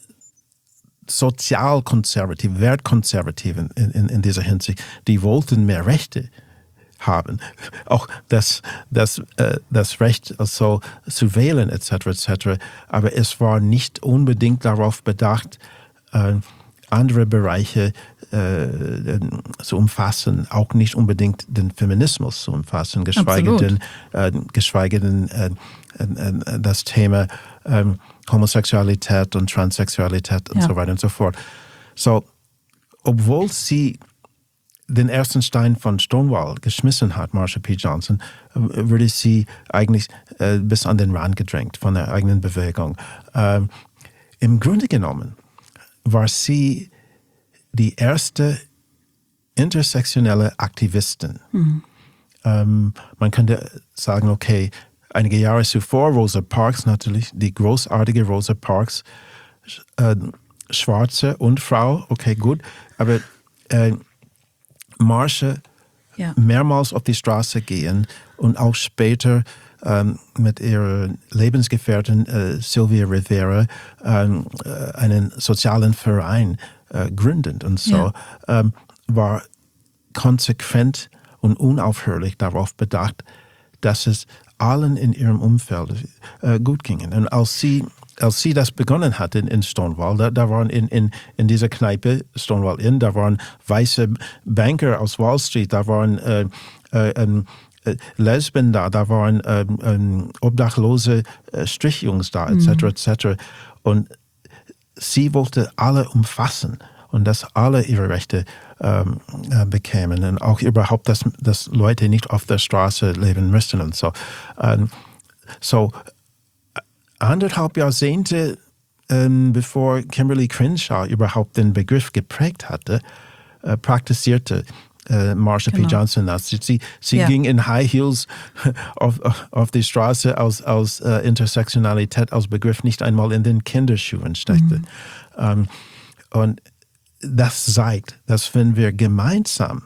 sozialkonservativ, wertkonservativ in, in, in dieser Hinsicht. Die wollten mehr Rechte haben. Auch das, das, uh, das Recht also, zu wählen et cetera et cetera. Aber es war nicht unbedingt darauf bedacht, uh, andere Bereiche äh, zu umfassen, auch nicht unbedingt den Feminismus zu umfassen, geschweige denn, äh, geschweige denn äh, äh, das Thema äh, Homosexualität und Transsexualität und ja. so weiter und so fort. So, obwohl sie den ersten Stein von Stonewall geschmissen hat, Marsha P. Johnson, würde sie eigentlich äh, bis an den Rand gedrängt von der eigenen Bewegung. Ähm, im Grunde genommen war sie die erste intersektionelle Aktivistin. Mhm. Ähm, man könnte sagen, okay, einige Jahre zuvor Rosa Parks natürlich, die großartige Rosa Parks, äh, Schwarze und Frau, okay, gut, aber äh, Marsha ja. mehrmals auf die Straße gehen und auch später ähm, mit ihrer Lebensgefährtin äh, Sylvia Rivera ähm, äh, einen sozialen Verein äh, gründend und so, ja. ähm, war konsequent und unaufhörlich darauf bedacht, dass es allen in ihrem Umfeld äh, gut ging. Und als sie, als sie das begonnen hat in, in Stonewall, da, da waren in, in, in dieser Kneipe, Stonewall Inn, da waren weiße Banker aus Wall Street, da waren äh, äh, ähm, äh, Lesben da, da waren äh, äh, obdachlose äh, Strichjungs da, et cetera, mhm. et cetera. Und sie wollte alle umfassen und dass alle ihre Rechte ähm, äh, bekämen und auch überhaupt, dass, dass Leute nicht auf der Straße leben müssten und so. Ähm, so anderthalb Jahrzehnte ähm, bevor Kimberly Crenshaw überhaupt den Begriff geprägt hatte, äh, praktizierte äh, Marsha genau. P. Johnson das. Sie, sie ja. ging in High Heels auf, auf die Straße, als, als äh, Intersektionalität als Begriff nicht einmal in den Kinderschuhen steckte. Mhm. Ähm, und das zeigt, dass wenn wir gemeinsam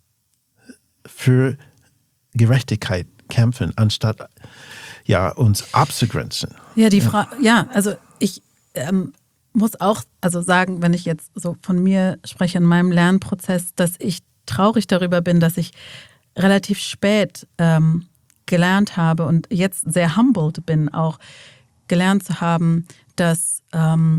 für Gerechtigkeit kämpfen, anstatt ja, uns abzugrenzen. Ja, die Frage, ja, also ich ähm, muss auch also sagen, wenn ich jetzt so von mir spreche in meinem Lernprozess, dass ich traurig darüber bin, dass ich relativ spät ähm, gelernt habe und jetzt sehr humbled bin, auch gelernt zu haben, dass ähm,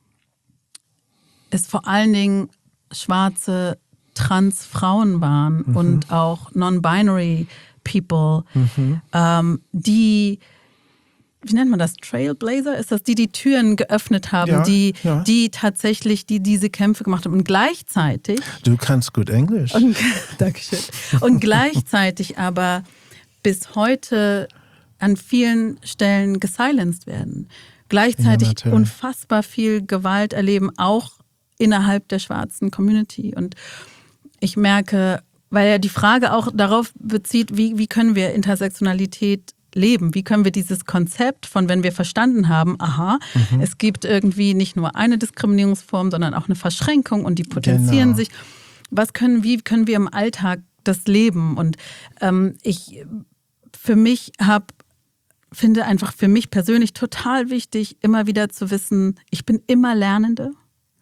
es vor allen Dingen schwarze Trans-Frauen waren mhm. und auch non-binary People, mhm. ähm, die, wie nennt man das, Trailblazer? Ist das, die die Türen geöffnet haben, ja, die, ja. die tatsächlich die diese Kämpfe gemacht haben und gleichzeitig... Du kannst gut Englisch. Und, Dankeschön. Und gleichzeitig aber bis heute an vielen Stellen gesilenced werden. Gleichzeitig ja, unfassbar viel Gewalt erleben, auch innerhalb der schwarzen Community. Und ich merke, weil ja die Frage auch darauf bezieht, wie, wie können wir Intersektionalität leben? Wie können wir dieses Konzept von, wenn wir verstanden haben, aha, mhm. es gibt irgendwie nicht nur eine Diskriminierungsform, sondern auch eine Verschränkung und die potenzieren genau. sich. Was können, wie können wir im Alltag das leben? Und ähm, ich für mich habe finde einfach für mich persönlich total wichtig, immer wieder zu wissen, ich bin immer Lernende.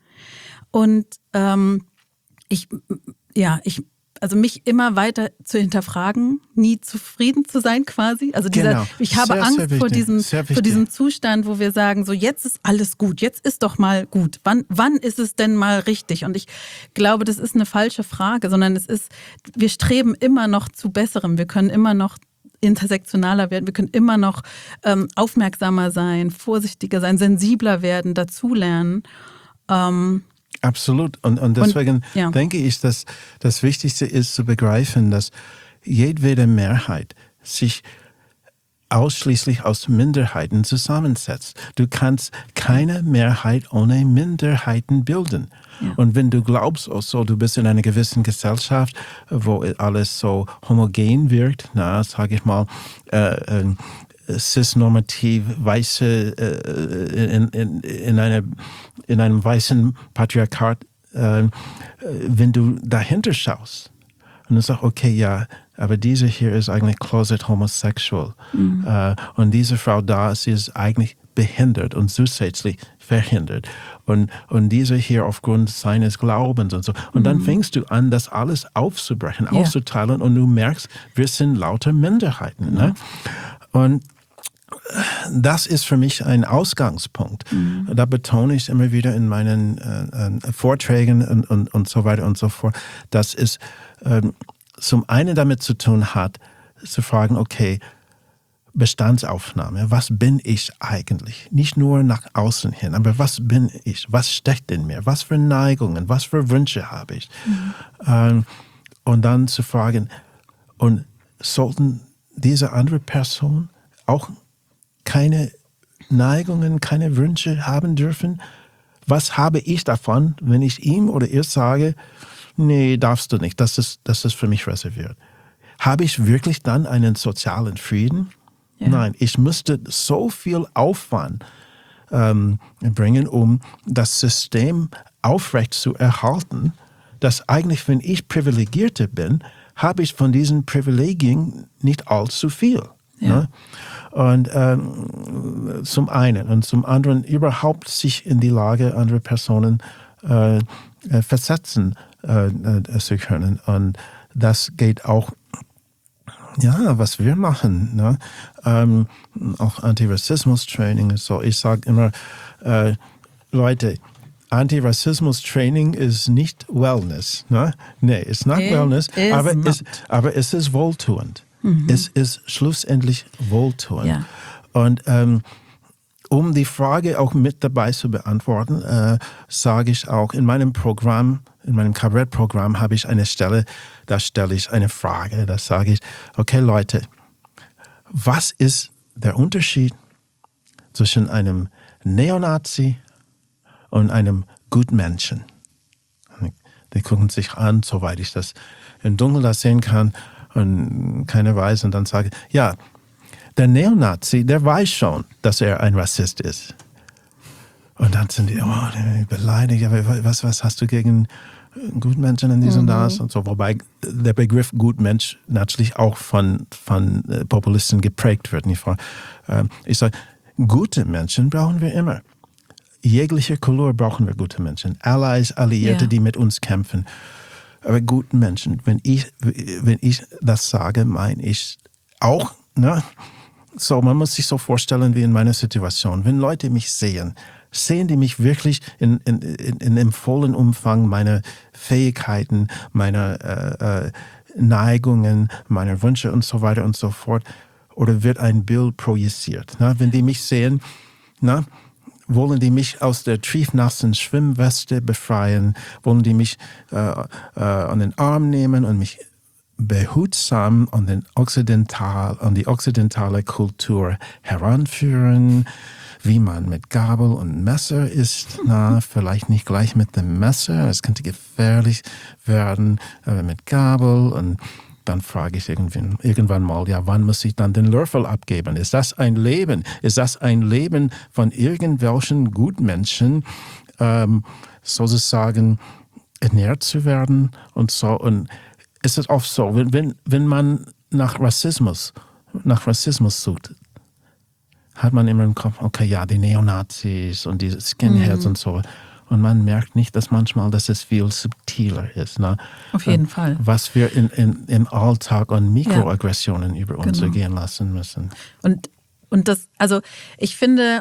Und ähm, ich, ja, ich, also mich immer weiter zu hinterfragen, nie zufrieden zu sein quasi. Also dieser, genau. ich habe sehr, Angst sehr vor diesem, vor diesem Zustand, wo wir sagen, so jetzt ist alles gut, jetzt ist doch mal gut. Wann, wann ist es denn mal richtig? Und ich glaube, das ist eine falsche Frage, sondern es ist, wir streben immer noch zu Besserem. Wir können immer noch intersektionaler werden, wir können immer noch ähm, aufmerksamer sein, vorsichtiger sein, sensibler werden, dazulernen. Ähm, Absolut. Und, und deswegen und, ja. denke ich, dass das Wichtigste ist zu begreifen, dass jedwede Mehrheit sich ausschließlich aus Minderheiten zusammensetzt. Du kannst keine Mehrheit ohne Minderheiten bilden. Ja. Und wenn du glaubst, oh so, du bist in einer gewissen Gesellschaft, wo alles so homogen wirkt, na, sage ich mal, äh, äh, cis-normativ weiße äh, in, in, in, eine, in einem weißen Patriarchat, äh, wenn du dahinter schaust und du sagst, okay, ja, aber diese hier ist eigentlich closet homosexual mhm. äh, und diese Frau da, sie ist eigentlich behindert und zusätzlich verhindert und, und diese hier aufgrund seines Glaubens und so. Und mhm. dann fängst du an, das alles aufzubrechen, ja. auszuteilen und du merkst, wir sind lauter Minderheiten. Ja. Ne? Und das ist für mich ein Ausgangspunkt. Mhm. Da betone ich immer wieder in meinen äh, Vorträgen und, und, und so weiter und so fort, dass es äh, zum einen damit zu tun hat, zu fragen, okay, Bestandsaufnahme, was bin ich eigentlich? Nicht nur nach außen hin, aber was bin ich? Was steckt in mir? Was für Neigungen, was für Wünsche habe ich? Mhm. Ähm, und dann zu fragen, und sollten diese andere Person auch keine Neigungen, keine Wünsche haben dürfen? Was habe ich davon, wenn ich ihm oder ihr sage, nee, darfst du nicht, das ist, das ist für mich reserviert? Habe ich wirklich dann einen sozialen Frieden? Ja. Nein, ich müsste so viel Aufwand ähm, bringen, um das System aufrecht zu erhalten, dass eigentlich, wenn ich Privilegierter bin, habe ich von diesen Privilegien nicht allzu viel. Ja. Ne? Und ähm, zum einen und zum anderen überhaupt sich in die Lage anderer Personen äh, äh, versetzen äh, äh, zu können. Und das geht auch, ja, was wir machen, ne? ähm, auch Antirassismus-Training und so. Ich sage immer, äh, Leute, Antirassismus-Training ist nicht Wellness. Ne? Nee, it's not It Wellness, is aber, not. Es, aber es ist wohltuend. Mhm. Es ist schlussendlich wohltuend. Ja. Und ähm, um die Frage auch mit dabei zu beantworten, äh, sage ich auch in meinem Programm, in meinem Kabarettprogramm habe ich eine Stelle, da stelle ich eine Frage, da sage ich, okay Leute, was ist der Unterschied zwischen einem Neonazi und einem Gutmenschen? Die gucken sich an, soweit ich das im Dunkeln das sehen kann und keiner weiß und dann sage ich, ja, der Neonazi, der weiß schon, dass er ein Rassist ist. Und dann sind die, oh, beleidigt, aber was, was hast du gegen Gutmenschen und dies mhm. und das und so. Wobei der Begriff Gutmensch natürlich auch von, von Populisten geprägt wird. Nicht wahr? Ich sage, gute Menschen brauchen wir immer. Jeglicher Couleur brauchen wir gute Menschen. Allies, Alliierte, ja. die mit uns kämpfen. Aber guten Menschen, wenn ich, wenn ich das sage, meine ich auch, ne? So, man muss sich so vorstellen wie in meiner Situation. Wenn Leute mich sehen, sehen die mich wirklich in, in, in, in dem vollen Umfang meiner Fähigkeiten, meiner äh, äh, Neigungen, meiner Wünsche und so weiter und so fort? Oder wird ein Bild projiziert? Ne? Wenn die mich sehen, ne? Wollen die mich aus der triefnassen Schwimmweste befreien? Wollen die mich äh, äh, an den Arm nehmen und mich behutsam an, den Occidental, an die okzidentale Kultur heranführen, wie man mit Gabel und Messer isst? Na, vielleicht nicht gleich mit dem Messer, es könnte gefährlich werden, aber mit Gabel. Und dann frage ich irgendwann, irgendwann mal, ja, wann muss ich dann den Löffel abgeben? Ist das ein Leben? Ist das ein Leben von irgendwelchen Gutmenschen, ähm, sozusagen ernährt zu werden und so? Und es ist oft so, wenn, wenn, wenn man nach Rassismus, nach Rassismus sucht, hat man immer im Kopf, okay, ja, die Neonazis und die Skinheads mhm. und so. Und man merkt nicht, dass manchmal, dass es viel subtiler ist. Ne? Auf jeden Fall. Was wir in, in, im Alltag an Mikroaggressionen ja. über uns genau. ergehen lassen müssen. Und, und das, also ich finde,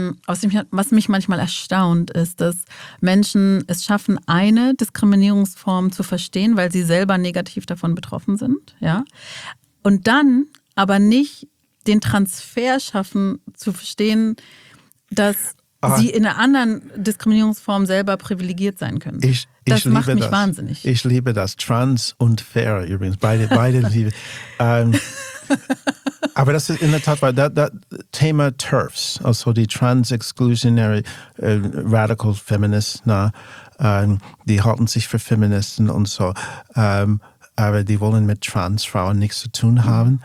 was mich manchmal erstaunt, ist, dass Menschen es schaffen, eine Diskriminierungsform zu verstehen, weil sie selber negativ davon betroffen sind. Ja? Und dann aber nicht den Transfer schaffen, zu verstehen, dass ah. sie in einer anderen Diskriminierungsform selber privilegiert sein können. Ich, das ich macht liebe mich das. wahnsinnig. Ich liebe das. Trans und fair übrigens. Beide, beide liebe. ähm, aber das ist in der Tat, weil das, das Thema T E R Fs, also die Trans-Exclusionary äh, Radical Feminists, na, ähm, die halten sich für Feministen und so, ähm, aber die wollen mit Transfrauen nichts zu tun haben.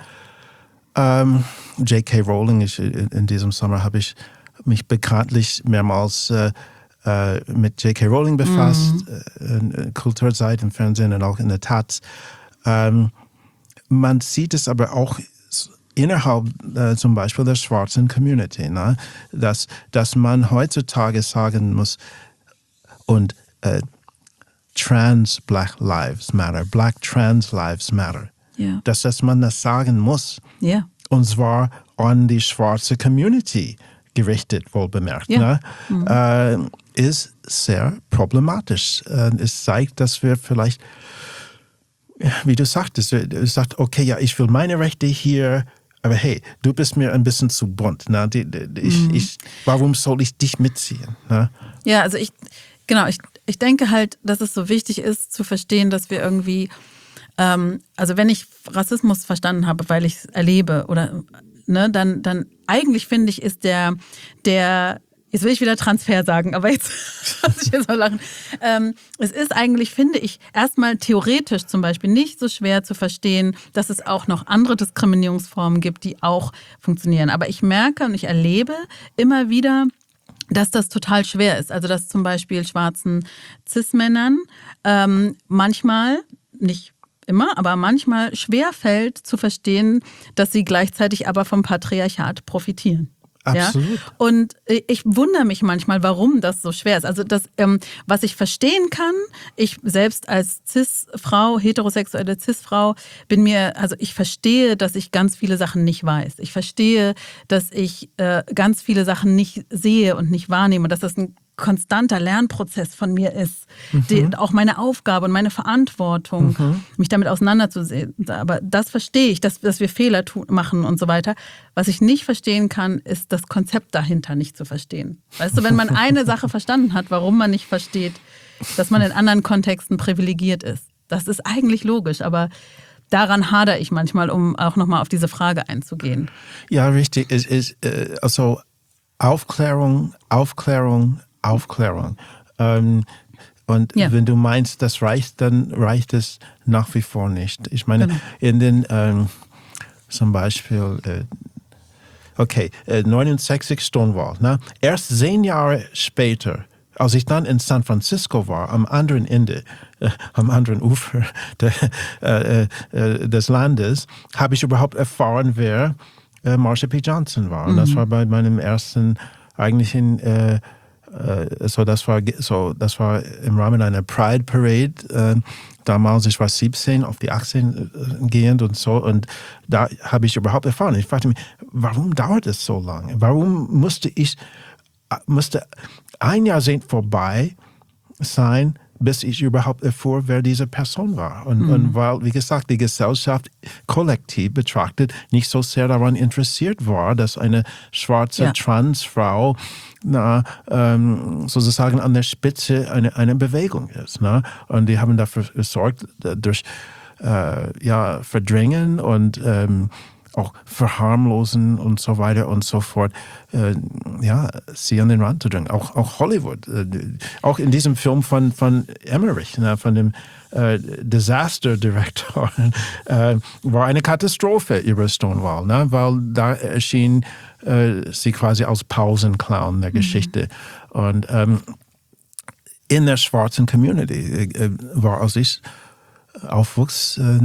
Ähm, J K Rowling, ich, in diesem Sommer habe ich mich bekanntlich mehrmals äh, äh, mit J K Rowling befasst, mhm. äh, Kulturzeit im Fernsehen und auch in der Taz. Ähm, man sieht es aber auch innerhalb äh, zum Beispiel der schwarzen Community, ne? dass, dass man heutzutage sagen muss, und äh, Trans Black Lives Matter, Black Trans Lives Matter, ja. dass, dass man das sagen muss, ja. und zwar an die schwarze Community gerichtet, wohl bemerkt, ja. ne? mhm. äh, ist sehr problematisch. Äh, es zeigt, dass wir vielleicht, wie du sagtest, du sagst, okay, ja, ich will meine Rechte hier, aber hey, du bist mir ein bisschen zu bunt. Ne? Die, die, ich, mhm. ich, warum soll ich dich mitziehen? Ne? Ja, also ich, genau, ich, ich denke halt, dass es so wichtig ist, zu verstehen, dass wir irgendwie, ähm, also wenn ich Rassismus verstanden habe, weil ich es erlebe oder ne, dann, dann eigentlich finde ich, ist der, der, jetzt will ich wieder Transfer sagen, aber jetzt muss ich jetzt mal lachen. Ähm, es ist eigentlich, finde ich, erstmal theoretisch zum Beispiel nicht so schwer zu verstehen, dass es auch noch andere Diskriminierungsformen gibt, die auch funktionieren. Aber ich merke und ich erlebe immer wieder, dass das total schwer ist. Also dass zum Beispiel schwarzen Cis-Männern ähm, manchmal, nicht immer, aber manchmal schwer fällt zu verstehen, dass sie gleichzeitig aber vom Patriarchat profitieren. Absolut. Ja? Und ich wundere mich manchmal, warum das so schwer ist. Also das, ähm, was ich verstehen kann, ich selbst als Cis-Frau, heterosexuelle Cis-Frau, bin mir, also ich verstehe, dass ich ganz viele Sachen nicht weiß. Ich verstehe, dass ich äh, ganz viele Sachen nicht sehe und nicht wahrnehme, dass das ein konstanter Lernprozess von mir ist. Mhm. Die, auch meine Aufgabe und meine Verantwortung, mhm. mich damit auseinanderzusehen. Aber das verstehe ich, dass, dass wir Fehler tun, machen und so weiter. Was ich nicht verstehen kann, ist das Konzept dahinter nicht zu verstehen. Weißt du, wenn man eine Sache verstanden hat, warum man nicht versteht, dass man in anderen Kontexten privilegiert ist. Das ist eigentlich logisch, aber daran hadere ich manchmal, um auch nochmal auf diese Frage einzugehen. Ja, richtig. Es ist also Aufklärung, Aufklärung, Aufklärung. Ähm, und ja. wenn du meinst, das reicht, dann reicht es nach wie vor nicht. Ich meine, genau. in den, ähm, zum Beispiel, äh, okay, äh, neunundsechzig Stonewall. Ne? Erst zehn Jahre später, als ich dann in San Francisco war, am anderen Ende, äh, am anderen Ufer de, äh, äh, des Landes, habe ich überhaupt erfahren, wer äh, Marsha P. Johnson war. Und mhm. das war bei meinem ersten eigentlichen äh, So das war so das war im Rahmen einer Pride Parade äh, damals. Ich war siebzehn, auf die achtzehn äh, gehend und so, und da habe ich überhaupt erfahren. Ich fragte mich, warum dauert es so lange? Warum musste ich musste ein Jahrzehnt vorbei sein, bis ich überhaupt erfuhr, wer diese Person war. Und, mhm. und weil, wie gesagt, die Gesellschaft kollektiv betrachtet nicht so sehr daran interessiert war, dass eine schwarze ja. Transfrau na, ähm, sozusagen an der Spitze einer eine Bewegung ist. Ne? Und die haben dafür gesorgt, durch äh, ja, Verdrängen und ähm, auch verharmlosen und so weiter und so fort, äh, ja, sie an den Rand zu drängen. Auch, auch Hollywood, äh, auch in diesem Film von, von Emmerich, ne, von dem äh, Disaster Director, äh, war eine Katastrophe über Stonewall, ne, weil da erschien äh, sie quasi als Pausenclown der Geschichte. Mhm. Und ähm, in der schwarzen Community äh, war, als ich aufwuchs, äh,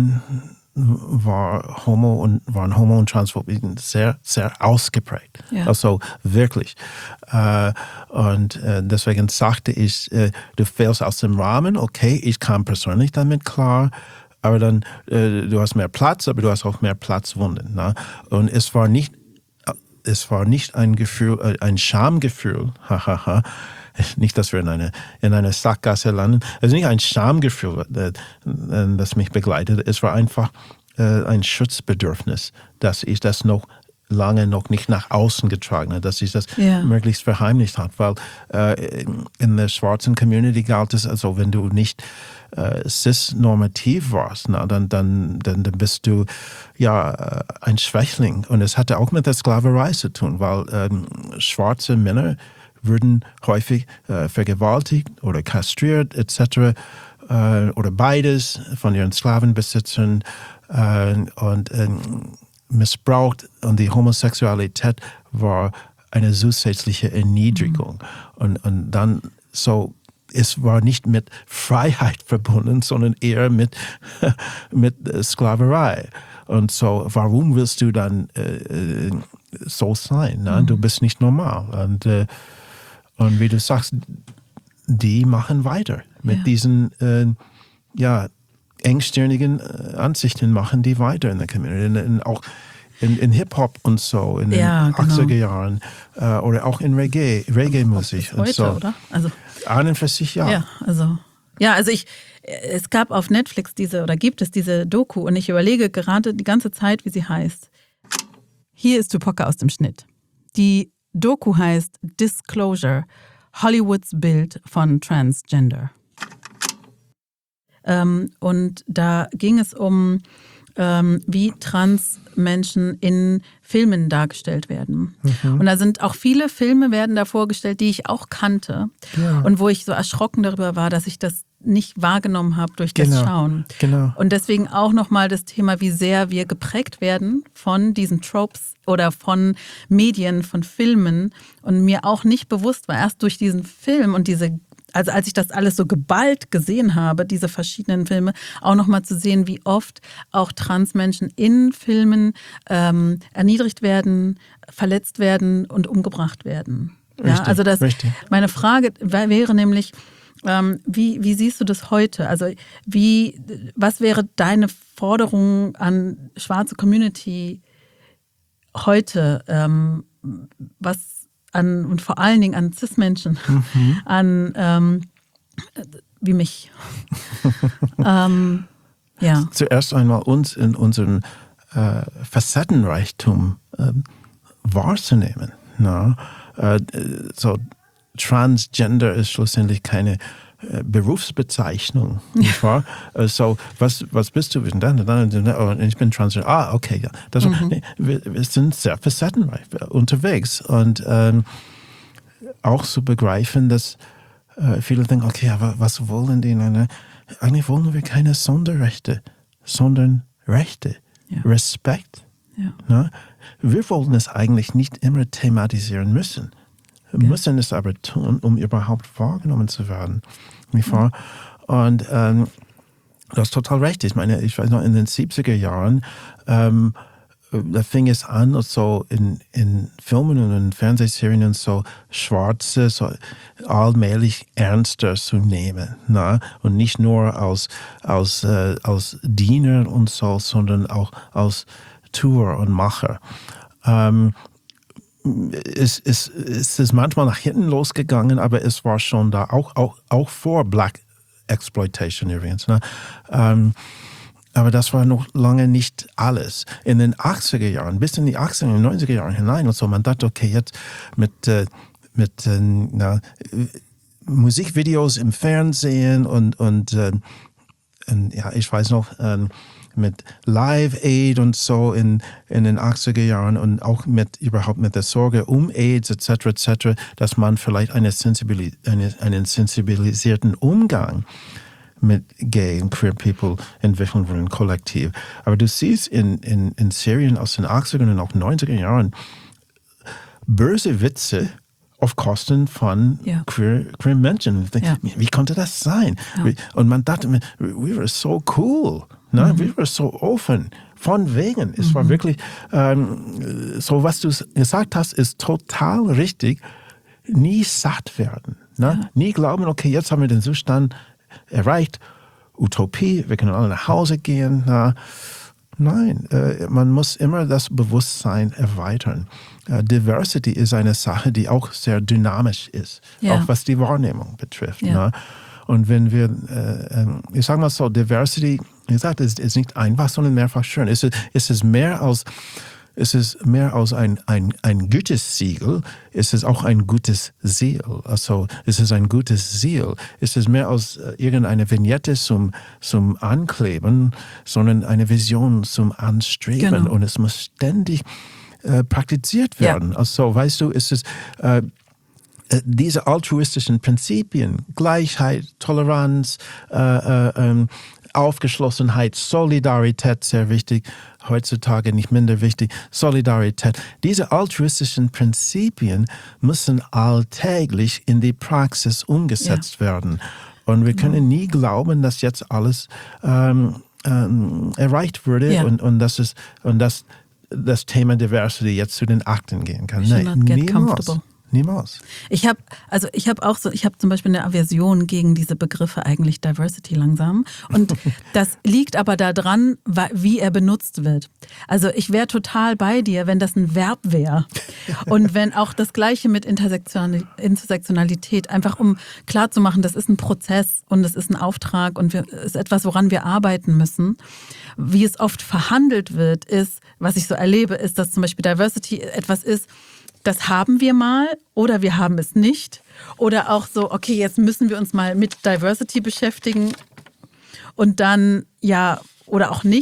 war Homo und waren Homo und Transphobie sehr, sehr ausgeprägt. Ja. Also wirklich. Äh, und äh, deswegen sagte ich, äh, du fällst aus dem Rahmen, okay, ich kam persönlich damit klar, aber dann, äh, du hast mehr Platz, aber du hast auch mehr Platzwunden. Ne? Und es war nicht, es war nicht ein Gefühl, äh, ein Schamgefühl, hahaha. Nicht, dass wir in eine, in eine Sackgasse landen. Es ist nicht ein Schamgefühl, das mich begleitet. Es war einfach ein Schutzbedürfnis, dass ich das noch lange noch nicht nach außen getragen habe, dass ich das ja. möglichst verheimlicht habe. Weil äh, in der schwarzen Community galt es, also wenn du nicht äh, cis-normativ warst, na, dann, dann, dann, dann bist du ja ein Schwächling. Und es hatte auch mit der Sklaverei zu tun, weil ähm, schwarze Männer würden häufig äh, vergewaltigt oder kastriert et cetera äh, oder beides von ihren Sklavenbesitzern äh, und äh, missbraucht. Und die Homosexualität war eine zusätzliche Erniedrigung. Mhm. Und, und dann so, es war nicht mit Freiheit verbunden, sondern eher mit, mit Sklaverei. Und so, warum willst du dann äh, so sein? Ne? Mhm. Du bist nicht normal. Und äh, Und wie du sagst, die machen weiter mit ja. diesen äh, ja, engstirnigen äh, Ansichten, machen die weiter in der Community. In, in, auch in, in Hip-Hop und so, in ja, den genau. achtziger Jahren äh, oder auch in Reggae, Reggae-Musik. Heute, und so. Oder? Also, an und für sich, ja. Ja, also, ja, also ich, es gab auf Netflix diese, oder gibt es diese Doku, und ich überlege gerade die ganze Zeit, wie sie heißt. Hier ist Tupoka aus dem Schnitt. Die Doku heißt Disclosure, Hollywoods Bild von Transgender. Ähm, und da ging es um, ähm, wie Transmenschen in Filmen dargestellt werden. Mhm. Und da sind auch viele Filme werden da vorgestellt, die ich auch kannte. Ja. Und wo ich so erschrocken darüber war, dass ich das nicht wahrgenommen habe durch das genau. Schauen. Genau. Und deswegen auch nochmal das Thema, wie sehr wir geprägt werden von diesen Tropes oder von Medien, von Filmen. Und mir auch nicht bewusst war, erst durch diesen Film und diese, also als ich das alles so geballt gesehen habe, diese verschiedenen Filme, auch nochmal zu sehen, wie oft auch Transmenschen in Filmen ähm, erniedrigt werden, verletzt werden und umgebracht werden. Richtig, ja, also das, richtig. Meine Frage wäre nämlich, ähm, wie, wie siehst du das heute? Also wie, was wäre deine Forderung an schwarze Community heute, ähm, was an, und vor allen Dingen an Cis-Menschen, mhm. an ähm, wie mich. ähm, ja. Zuerst einmal uns in unserem äh, Facettenreichtum äh, wahrzunehmen. Na? Äh, so Transgender ist schlussendlich keine äh, Berufsbezeichnung, nicht wahr? Äh, so, was, was bist du? Oh, ich bin Transgender. Ah, okay, ja. Das, mhm. nee, wir, wir sind sehr facettenreich unterwegs und ähm, auch zu begreifen, dass äh, viele denken, okay, aber was wollen die? Ne? Eigentlich wollen wir keine Sonderrechte, sondern Rechte, ja. Respekt. Ja. Ne? Wir wollen es eigentlich nicht immer thematisieren müssen. Wir okay. müssen es aber tun, um überhaupt wahrgenommen zu werden. Nicht wahr? Mhm. Und ähm, das ist total recht. Ich meine, ich weiß noch, in den siebziger Jahren, ähm, da fing es an, so in, in Filmen und in Fernsehserien so Schwarze so allmählich ernster zu nehmen. Ne? Und nicht nur als, als, äh, als Diener und so, sondern auch als Tuer und Macher. Ähm, Es ist, es ist manchmal nach hinten losgegangen, aber es war schon da, auch, auch, auch vor Black Exploitation übrigens. Ne? Ähm, aber das war noch lange nicht alles. In den achtziger Jahren, bis in die achtziger und neunziger Jahre hinein und so, man dachte, okay, jetzt mit, äh, mit äh, na, Musikvideos im Fernsehen und, und, äh, und ja, ich weiß noch, äh, mit Live Aid und so in, in den achtziger Jahren und auch mit überhaupt mit der Sorge um AIDS et cetera et cetera, dass man vielleicht eine Sensibilis- eine, einen sensibilisierten Umgang mit Gay und Queer People entwickeln wollen, kollektiv. Aber du siehst in, in, in Serien aus den achtziger und auch neunziger Jahren böse Witze auf Kosten von ja. queer, queer Menschen. Ja. Wie konnte das sein? Ja. Und man dachte, we were so cool. Ne? Mhm. Wir waren so offen, von wegen. Es mhm. war wirklich, ähm, so was du gesagt hast, ist total richtig. Nie satt werden. Ne? Ja. Nie glauben, okay, jetzt haben wir den Zustand erreicht. Utopie, wir können alle nach Hause gehen. Na? Nein, äh, man muss immer das Bewusstsein erweitern. Äh, Diversity ist eine Sache, die auch sehr dynamisch ist, ja. auch was die Wahrnehmung betrifft. Ja. Ne? Und wenn wir, äh, ich sage mal so, Diversity, wie gesagt, ist, ist nicht einfach, sondern mehrfach schön. Es ist, es ist mehr als, es ist mehr als ein, ein, ein gutes Siegel, es ist auch ein gutes Ziel. Also es ist ein gutes Ziel. Es ist mehr als irgendeine Vignette zum, zum Ankleben, sondern eine Vision zum Anstreben. Genau. Und es muss ständig äh, praktiziert werden. Ja. Also weißt du, es ist äh, diese altruistischen Prinzipien, Gleichheit, Toleranz, äh, äh, ähm, Aufgeschlossenheit, Solidarität, sehr wichtig, heutzutage nicht minder wichtig, Solidarität. Diese altruistischen Prinzipien müssen alltäglich in die Praxis umgesetzt ja. werden. Und wir können nie glauben, dass jetzt alles ähm, ähm, erreicht wurde ja. und, und, das ist, und dass das Thema Diversity jetzt zu den Akten gehen kann. Nein, niemals. Niemals. Ich habe also ich habe auch so, ich habe zum Beispiel eine Aversion gegen diese Begriffe eigentlich Diversity langsam. Und das liegt aber daran, wie er benutzt wird. Also ich wäre total bei dir, wenn das ein Verb wäre. Und wenn auch das Gleiche mit Intersektionalität, einfach um klarzumachen, das ist ein Prozess und es ist ein Auftrag und es ist etwas, woran wir arbeiten müssen. Wie es oft verhandelt wird, ist, was ich so erlebe, ist, dass zum Beispiel Diversity etwas ist, das haben wir mal oder wir haben es nicht. Oder auch so, okay, jetzt müssen wir uns mal mit Diversity beschäftigen und dann, ja, oder auch nicht.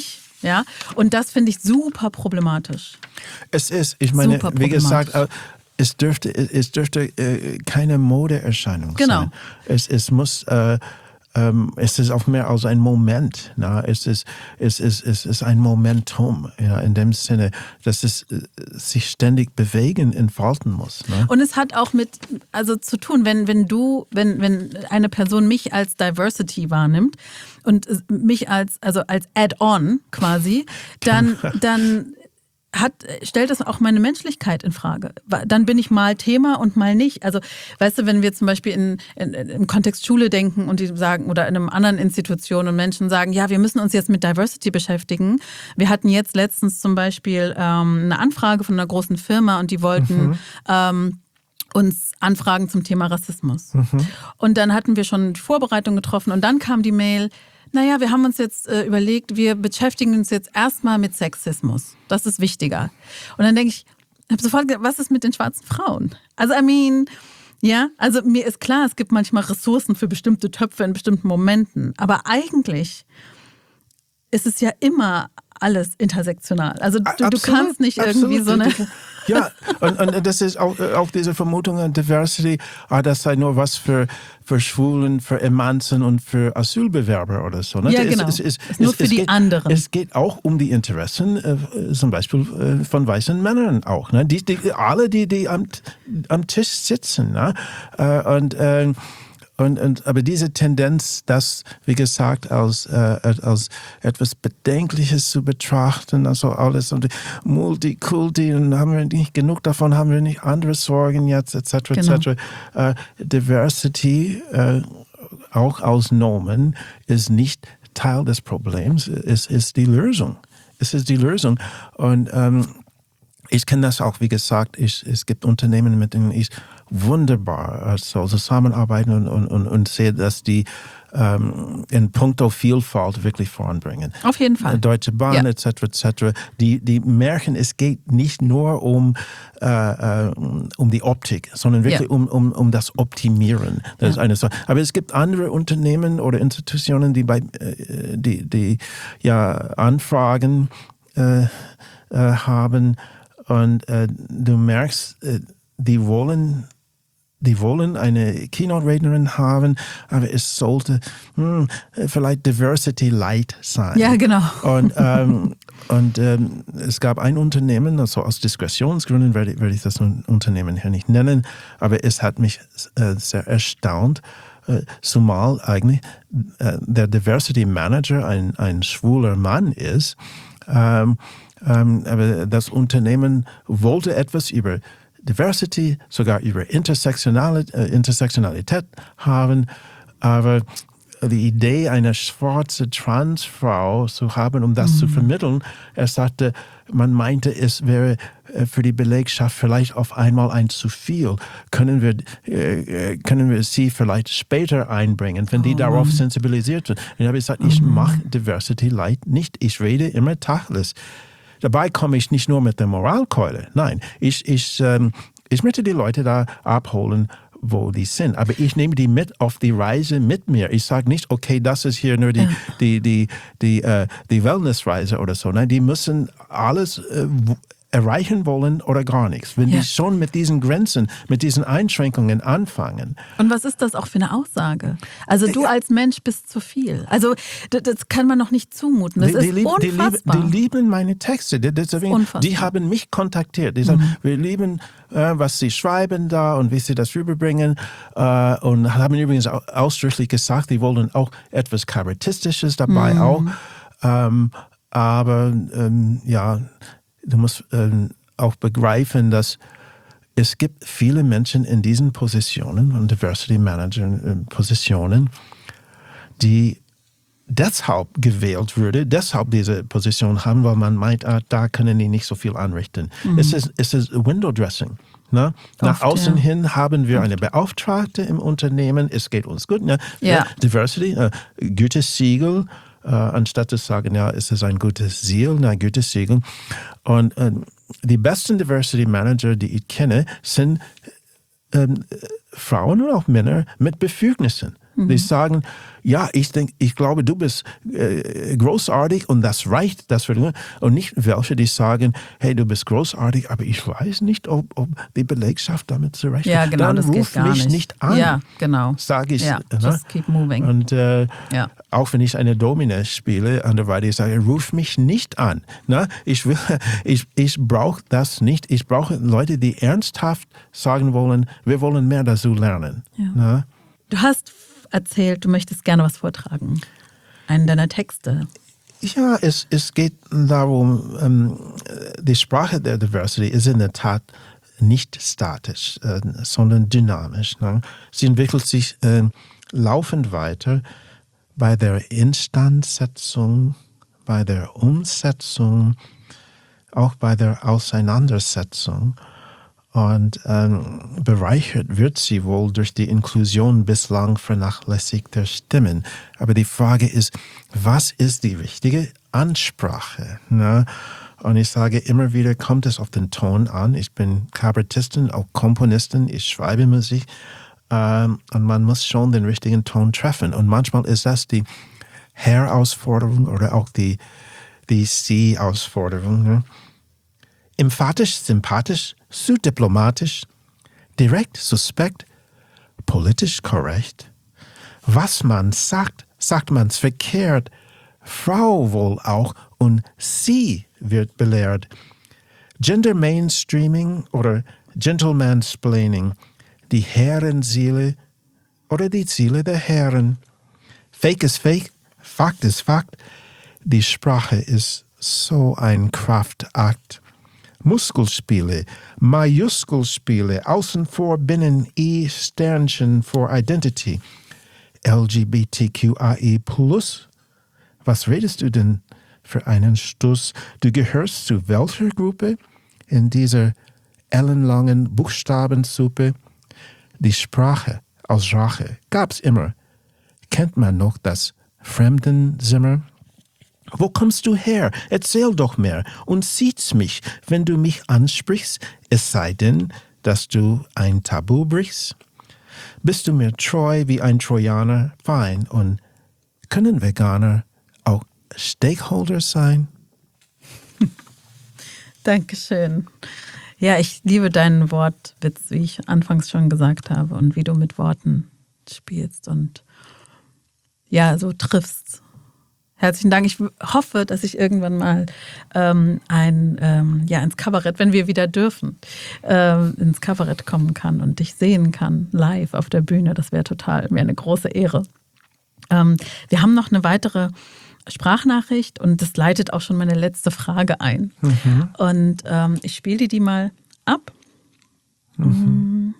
Ja? Und das finde ich super problematisch. Es ist, ich meine, Super wie gesagt, problematisch. es dürfte, es dürfte äh, keine Modeerscheinung Genau. sein. Es, es muss, äh, ähm, es ist auch mehr als ein Moment. Na? Es ist, es ist, es ist ein Momentum, ja, in dem Sinne, dass es äh, sich ständig bewegen, entfalten muss. Ne? Und es hat auch mit, also zu tun, wenn, wenn du, wenn, wenn eine Person mich als Diversity wahrnimmt und mich als, also als Add-on quasi, dann, dann hat, stellt das auch meine Menschlichkeit in Frage. Dann bin ich mal Thema und mal nicht. Also, weißt du, wenn wir zum Beispiel in, in, im Kontext Schule denken und die sagen, oder in einer anderen Institution und Menschen sagen, ja, wir müssen uns jetzt mit Diversity beschäftigen. Wir hatten jetzt letztens zum Beispiel ähm, eine Anfrage von einer großen Firma und die wollten mhm. ähm, uns Anfragen zum Thema Rassismus. Mhm. Und dann hatten wir schon die Vorbereitung getroffen und dann kam die Mail, naja, wir haben uns jetzt äh, überlegt, wir beschäftigen uns jetzt erstmal mit Sexismus. Das ist wichtiger. Und dann denke ich, ich habe sofort gedacht, was ist mit den schwarzen Frauen? Also, I mean, ja, also mir ist klar, es gibt manchmal Ressourcen für bestimmte Töpfe in bestimmten Momenten. Aber eigentlich ist es ja immer alles intersektional. Also du, du kannst nicht irgendwie absolut. so eine... Ja, und, und das ist auch, auch diese Vermutung an Diversity, ah, das sei nur was für, für Schwulen, für Emanzen und für Asylbewerber oder so. Ne? Ja, genau. Es, es, es, ist nur es, für es die geht, anderen. Es geht auch um die Interessen, äh, zum Beispiel äh, von weißen Männern auch. Ne? Die, die, alle, die, die am, am Tisch sitzen. Ne? Äh, und äh, Und, und, aber diese Tendenz, das, wie gesagt, als, äh, als etwas Bedenkliches zu betrachten, also alles und Multikulti, und haben wir nicht genug davon, haben wir nicht andere Sorgen jetzt, et cetera, et cetera. Genau. Äh, Diversity, äh, auch als Nomen, ist nicht Teil des Problems, es ist die Lösung. Es ist die Lösung. Und ähm, ich kenne das auch, wie gesagt, ich, es gibt Unternehmen, mit denen ich wunderbar also zusammenarbeiten und, und, und, und sehe, dass die ähm, in puncto Vielfalt wirklich voranbringen. Auf jeden Fall. Deutsche Bahn, ja. et cetera, et cetera. Die, die merken, es geht nicht nur um, äh, um die Optik, sondern wirklich ja. um, um, um das Optimieren. Das ja. ist eine Sache. Aber es gibt andere Unternehmen oder Institutionen, die bei äh, die, die ja Anfragen äh, äh, haben und äh, du merkst, äh, die wollen Die wollen eine Keynote-Rednerin haben, aber es sollte hm, vielleicht Diversity Light sein. Ja, genau. Und, ähm, und ähm, es gab ein Unternehmen, also aus Diskretionsgründen werde, werde ich das Unternehmen hier nicht nennen, aber es hat mich äh, sehr erstaunt, äh, zumal eigentlich äh, der Diversity Manager ein, ein schwuler Mann ist. Ähm, ähm, aber das Unternehmen wollte etwas über Diversity, sogar über Intersektionalität, äh, Intersektionalität haben, aber die Idee, eine schwarze Transfrau zu haben, um das mhm. zu vermitteln, er sagte, man meinte, es wäre für die Belegschaft vielleicht auf einmal ein zu viel. Können wir, äh, können wir sie vielleicht später einbringen, wenn die oh, darauf Mann. sensibilisiert sind? Und ich habe gesagt, mhm. ich mache Diversity Light nicht, ich rede immer Tacheles. Dabei komme ich nicht nur mit der Moralkeule. Nein, ich, ich, ähm, ich möchte die Leute da abholen, wo die sind. Aber ich nehme die mit auf die Reise mit mir. Ich sage nicht, okay, das ist hier nur die, ja. die, die, die, äh, die Wellnessreise oder so. Nein, die müssen alles äh, erreichen wollen oder gar nichts. Wenn ja. die schon mit diesen Grenzen, mit diesen Einschränkungen anfangen. Und was ist das auch für eine Aussage? Also du ja. als Mensch bist zu viel. Also das, das kann man noch nicht zumuten. Das die, ist die lieb, unfassbar. Die, lieb, die lieben meine Texte. Deswegen, die haben mich kontaktiert. Die sagen, mhm. wir lieben, äh, was sie schreiben da und wie sie das rüberbringen. Äh, und haben übrigens ausdrücklich gesagt, die wollen auch etwas Kabarettistisches dabei mhm. auch. Ähm, aber ähm, ja, du musst ähm, auch begreifen, dass es gibt viele Menschen in diesen Positionen und Diversity Manager Positionen, die deshalb gewählt würde, deshalb diese Position haben, weil man meint, ah, da können die nicht so viel anrichten. Mhm. Es ist, es ist Window Dressing. Ne? Nach Oft, außen ja. hin haben wir Oft. eine Beauftragte im Unternehmen, es geht uns gut. Ne? Ja. Diversity, äh, Gütesiegel, Uh, anstatt zu sagen, ja, ist es ein gutes Ziel, ein gutes Siegel. Und uh, die besten Diversity Manager, die ich kenne, sind uh, Frauen und auch Männer mit Befugnissen. Mhm. Die sagen, ja, ich denke, ich glaube, du bist äh, großartig und das reicht, das für, und nicht welche, die sagen, hey, du bist großartig, aber ich weiß nicht, ob, ob die Belegschaft damit zurechtkommt. Ja, genau, dann das ruf geht gar mich nicht. nicht an. Ja, genau. Sage ich. Ja, ne? just keep moving. Und äh, ja. auch wenn ich eine Domina spiele, anderweitig ich sage, ruf mich nicht an. Ne? Ich will, ich, ich brauche das nicht. Ich brauche Leute, die ernsthaft sagen wollen, wir wollen mehr dazu lernen. Ja. Ne? Du hast erzählt, du möchtest gerne was vortragen. Einen deiner Texte. Ja, es, es geht darum, ähm, die Sprache der Diversity ist in der Tat nicht statisch, äh, sondern dynamisch. Ne? Sie entwickelt sich äh, laufend weiter bei der Instandsetzung, bei der Umsetzung, auch bei der Auseinandersetzung. Und ähm, bereichert wird sie wohl durch die Inklusion bislang vernachlässigter Stimmen. Aber die Frage ist, was ist die richtige Ansprache? Ne? Und ich sage immer wieder, kommt es auf den Ton an. Ich bin Kabarettistin, auch Komponistin, ich schreibe Musik. Ähm, und man muss schon den richtigen Ton treffen. Und manchmal ist das die Herausforderung oder auch die, die Sie-Herausforderung. Ne? Emphatisch, sympathisch, zu diplomatisch, direkt, suspekt, politisch korrekt. Was man sagt, sagt man's verkehrt. Frau wohl auch und sie wird belehrt. Gender Mainstreaming oder Gentlemansplaining, die Herrenseele oder die Ziele der Herren. Fake ist Fake, Fakt ist Fakt. Die Sprache ist so ein Kraftakt. Muskelspiele, Majuskelspiele, außen vor, binnen, I, Sternchen vor Identity. L G B T Q I A plus. Was redest du denn für einen Stuss? Du gehörst zu welcher Gruppe in dieser ellenlangen Buchstabensuppe? Die Sprache aus Rache gab's immer. Kennt man noch das Fremdenzimmer? Wo kommst du her? Erzähl doch mehr und sieht's mich, wenn du mich ansprichst, es sei denn, dass du ein Tabu brichst. Bist du mir treu wie ein Trojaner? Fein. Und können Veganer auch Stakeholders sein? Dankeschön. Ja, ich liebe deinen Wortwitz, wie ich anfangs schon gesagt habe, und wie du mit Worten spielst und ja, so triffst. Herzlichen Dank. Ich hoffe, dass ich irgendwann mal ähm, ein, ähm, ja, ins Kabarett, wenn wir wieder dürfen, ähm, ins Kabarett kommen kann und dich sehen kann, live auf der Bühne. Das wäre total, wäre eine große Ehre. Ähm, wir haben noch eine weitere Sprachnachricht und das leitet auch schon meine letzte Frage ein. Mhm. Und ähm, ich spiele dir die mal ab. Mhm.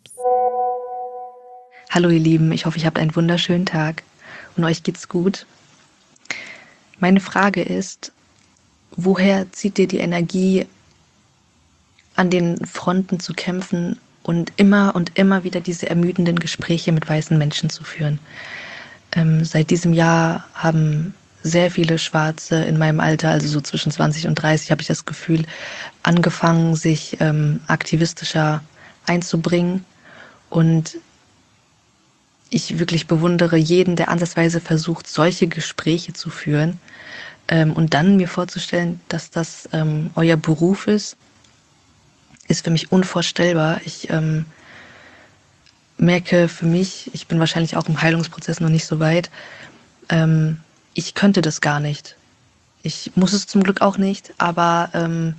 Hallo ihr Lieben, ich hoffe, ihr habt einen wunderschönen Tag und euch geht's gut. Meine Frage ist, woher zieht ihr die Energie, an den Fronten zu kämpfen und immer und immer wieder diese ermüdenden Gespräche mit weißen Menschen zu führen? Ähm, seit diesem Jahr haben sehr viele Schwarze in meinem Alter, also so zwischen zwanzig und dreißig, habe ich das Gefühl, angefangen, sich ähm, aktivistischer einzubringen. Und ich wirklich bewundere jeden, der ansatzweise versucht, solche Gespräche zu führen. Ähm, und dann mir vorzustellen, dass das ähm, euer Beruf ist, ist für mich unvorstellbar. Ich ähm, merke für mich, ich bin wahrscheinlich auch im Heilungsprozess noch nicht so weit, ähm, ich könnte das gar nicht. Ich muss es zum Glück auch nicht, aber ähm,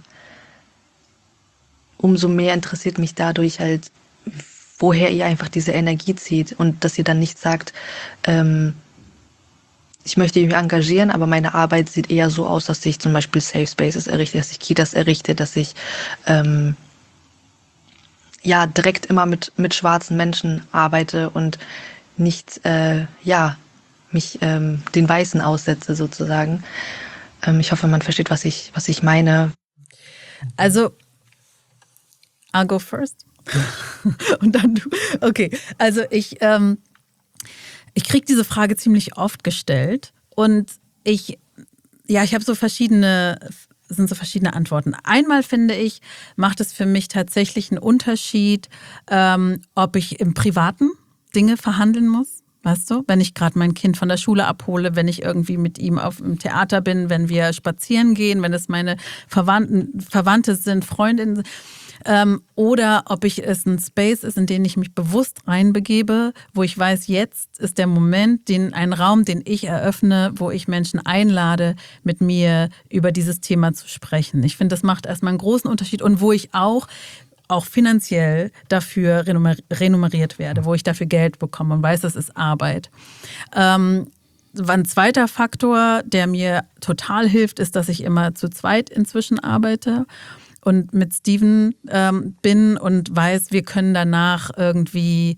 umso mehr interessiert mich dadurch halt, woher ihr einfach diese Energie zieht und dass ihr dann nicht sagt, ähm, ich möchte mich engagieren, aber meine Arbeit sieht eher so aus, dass ich zum Beispiel Safe Spaces errichte, dass ich Kitas errichte, dass ich ähm, ja direkt immer mit, mit schwarzen Menschen arbeite und nicht äh, ja mich ähm, den Weißen aussetze sozusagen. Ähm, ich hoffe, man versteht, was ich, was ich meine. Also, I'll go first. Und dann du. Okay, also ich, ähm, ich kriege diese Frage ziemlich oft gestellt und ich, ja, ich habe so verschiedene, sind so verschiedene Antworten. Einmal finde ich, macht es für mich tatsächlich einen Unterschied, ähm, ob ich im Privaten Dinge verhandeln muss, Weißt du, wenn ich gerade mein Kind von der Schule abhole, wenn ich irgendwie mit ihm auf dem Theater bin, wenn wir spazieren gehen, wenn es meine Verwandten, Verwandte sind, Freundinnen, ähm, oder ob ich es ein Space ist, in den ich mich bewusst reinbegebe, wo ich weiß, jetzt ist der Moment, den, ein Raum, den ich eröffne, wo ich Menschen einlade, mit mir über dieses Thema zu sprechen. Ich finde, das macht erstmal einen großen Unterschied und wo ich auch auch finanziell dafür remuneriert werde, wo ich dafür Geld bekomme und weiß, das ist Arbeit. Ähm, ein zweiter Faktor, der mir total hilft, ist, dass ich immer zu zweit inzwischen arbeite und mit Steven ähm, bin und weiß, wir können danach irgendwie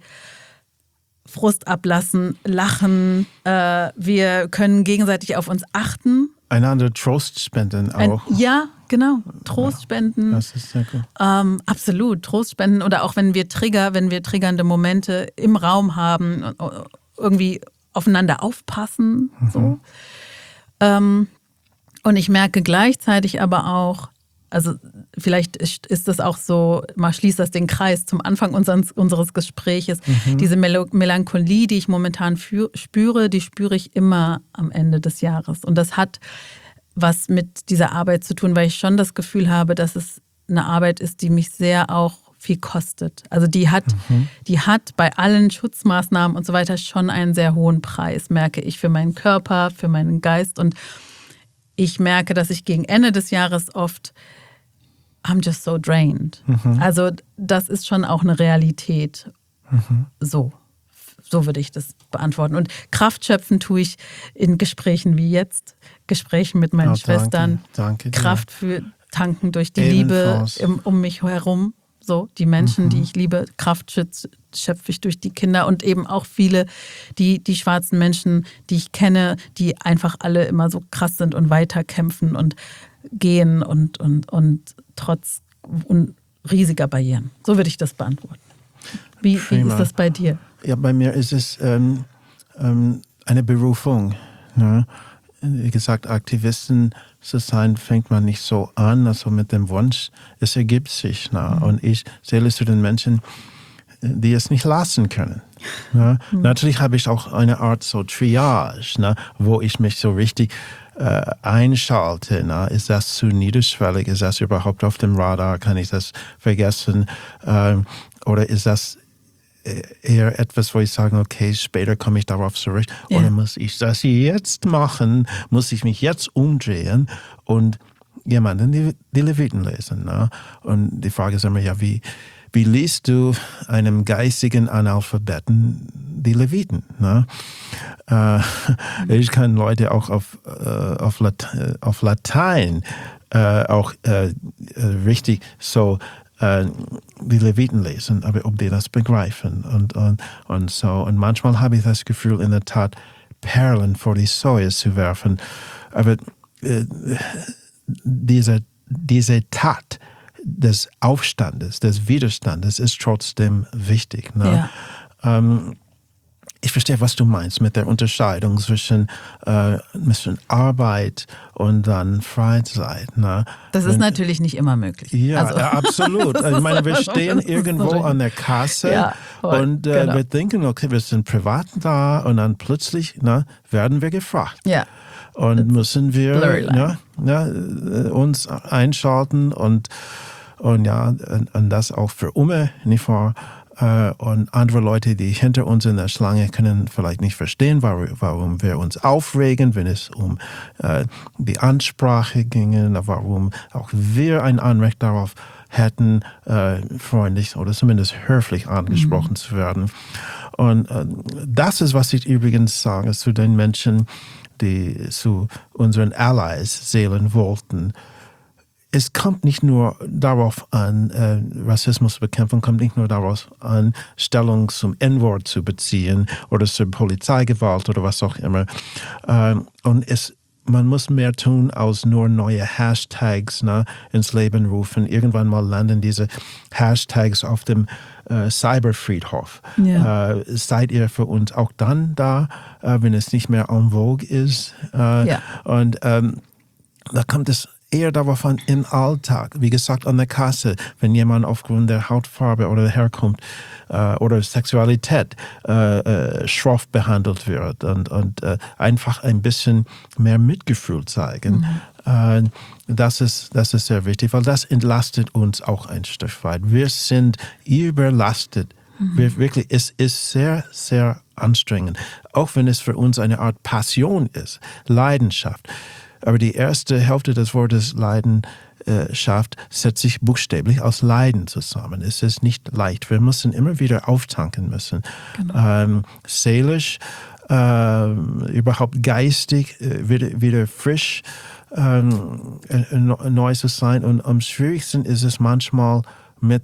Frust ablassen, lachen, äh, wir können gegenseitig auf uns achten. Einander Trost spenden auch. Ein, ja, genau. Trost spenden. Das ist sehr gut. Ähm, absolut. Trost spenden oder auch wenn wir Trigger, wenn wir triggernde Momente im Raum haben, irgendwie aufeinander aufpassen. Mhm. So. Ähm, und ich merke gleichzeitig aber auch, also vielleicht ist das auch so, mal schließt das den Kreis zum Anfang unseres, unseres Gespräches. Mhm. Diese Mel- Melancholie, die ich momentan für, spüre, die spüre ich immer am Ende des Jahres. Und das hat was mit dieser Arbeit zu tun, weil ich schon das Gefühl habe, dass es eine Arbeit ist, die mich sehr auch viel kostet. Also die hat, mhm. die hat bei allen Schutzmaßnahmen und so weiter schon einen sehr hohen Preis, merke ich, für meinen Körper, für meinen Geist. Und ich merke, dass ich gegen Ende des Jahres oft I'm just so drained. Mhm. Also das ist schon auch eine Realität. Mhm. So. So würde ich das beantworten. Und Kraft schöpfen tue ich in Gesprächen wie jetzt. Gesprächen mit meinen oh, Schwestern. Danke, danke Kraft für tanken durch die Ebenfalls. Liebe im, um mich herum. So, die Menschen, mhm. die ich liebe. Kraft schöpfe ich durch die Kinder und eben auch viele, die, die schwarzen Menschen, die ich kenne, die einfach alle immer so krass sind und weiterkämpfen und gehen und, und, und trotz und riesiger Barrieren. So würde ich das beantworten. Wie, wie ist das bei dir? Ja, bei mir ist es ähm, ähm, eine Berufung. Ne? Wie gesagt, Aktivisten zu sein, fängt man nicht so an, also mit dem Wunsch, es ergibt sich. Ne? Mhm. Und ich zähle zu den Menschen, die es nicht lassen können. Ne? Mhm. Natürlich habe ich auch eine Art so Triage, ne? Wo ich mich so richtig äh, einschalte. Ne? Ist das zu niederschwellig? Ist das überhaupt auf dem Radar? Kann ich das vergessen? Ähm, oder ist das eher etwas, wo ich sage, okay, später komme ich darauf zurück. Ja. Oder muss ich das jetzt machen? Muss ich mich jetzt umdrehen und jemanden die, die Leviten lesen? Ne? Und die Frage ist immer, ja, wie, wie liest du einem geistigen Analphabeten die Leviten? Ne? Äh, ich kann Leute auch auf, äh, auf, Late- auf Latein äh, auch äh, richtig so die Leviten lesen, aber ob die das begreifen und, und, und so. Und manchmal habe ich das Gefühl, in der Tat Perlen vor die Säue zu werfen. Aber äh, diese, diese Tat des Aufstandes, des Widerstandes ist trotzdem wichtig. Ne? Ja. Ähm, Ich verstehe, was du meinst mit der Unterscheidung zwischen, äh, zwischen Arbeit und dann Freizeit. Ne? Das ist Wenn, natürlich nicht immer möglich. Ja, also. ja absolut. Ich meine, wir stehen irgendwo an der Kasse ja, voll, und äh, genau. wir denken, okay, wir sind privat da und dann plötzlich ne, werden wir gefragt. Ja. Und It's müssen wir ja, ja, uns einschalten und, und ja, und, und das auch für Umme, nicht wahr? Und andere Leute, die hinter uns in der Schlange, können vielleicht nicht verstehen, warum wir uns aufregen, wenn es um äh, die Ansprache ginge, warum auch wir ein Anrecht darauf hätten, äh, freundlich oder zumindest höflich angesprochen mhm. zu werden. Und äh, das ist, was ich übrigens sage zu den Menschen, die zu unseren Allies zählen wollten. Es kommt nicht nur darauf an, äh, Rassismusbekämpfung kommt nicht nur darauf an, Stellung zum En-Wort zu beziehen oder zur Polizeigewalt oder was auch immer. Ähm, und es, man muss mehr tun, als nur neue Hashtags ne, ins Leben rufen. Irgendwann mal landen diese Hashtags auf dem äh, Cyberfriedhof. Ja. Äh, seid ihr für uns auch dann da, äh, wenn es nicht mehr en vogue ist? Äh, ja. Und ähm, da kommt es eher darauf an im Alltag. Wie gesagt, an der Kasse, wenn jemand aufgrund der Hautfarbe oder der Herkunft äh, oder Sexualität äh, äh, schroff behandelt wird und, und äh, einfach ein bisschen mehr Mitgefühl zeigen. Mhm. Äh, das ist, das ist sehr wichtig, weil das entlastet uns auch ein Stück weit. Wir sind überlastet. Mhm. Wir, wirklich, es ist sehr, sehr anstrengend. Auch wenn es für uns eine Art Passion ist, Leidenschaft. Aber die erste Hälfte des Wortes Leidenschaft setzt sich buchstäblich aus Leiden zusammen. Es ist nicht leicht. Wir müssen immer wieder auftanken müssen. Genau. Ähm, seelisch, äh, überhaupt geistig, äh, wieder, wieder frisch ähm, äh, neu zu sein. Und am schwierigsten ist es manchmal mit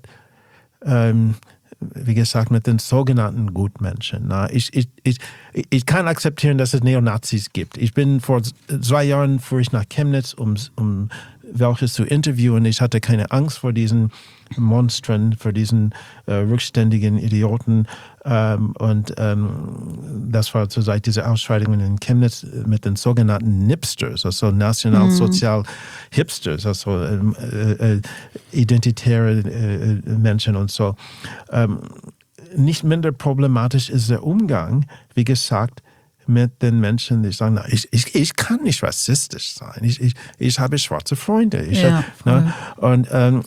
ähm, wie gesagt, mit den sogenannten Gutmenschen. Na, ich, ich, ich, ich kann akzeptieren, dass es Neonazis gibt. Ich bin vor zwei Jahren fuhr ich nach Chemnitz, um, um welches zu interviewen. Ich hatte keine Angst vor diesen Monstern, vor diesen äh, rückständigen Idioten. Ähm, und ähm, das war zur Zeit dieser Ausschreitungen in Chemnitz mit den sogenannten Nipsters, also nationalsozial-Hipsters, also äh, äh, identitäre äh, Menschen und so. Ähm, nicht minder problematisch ist der Umgang, wie gesagt, mit den Menschen, die sagen, na, ich, ich, ich kann nicht rassistisch sein. Ich, ich, ich habe schwarze Freunde. Ich, ja, ne? Und ähm,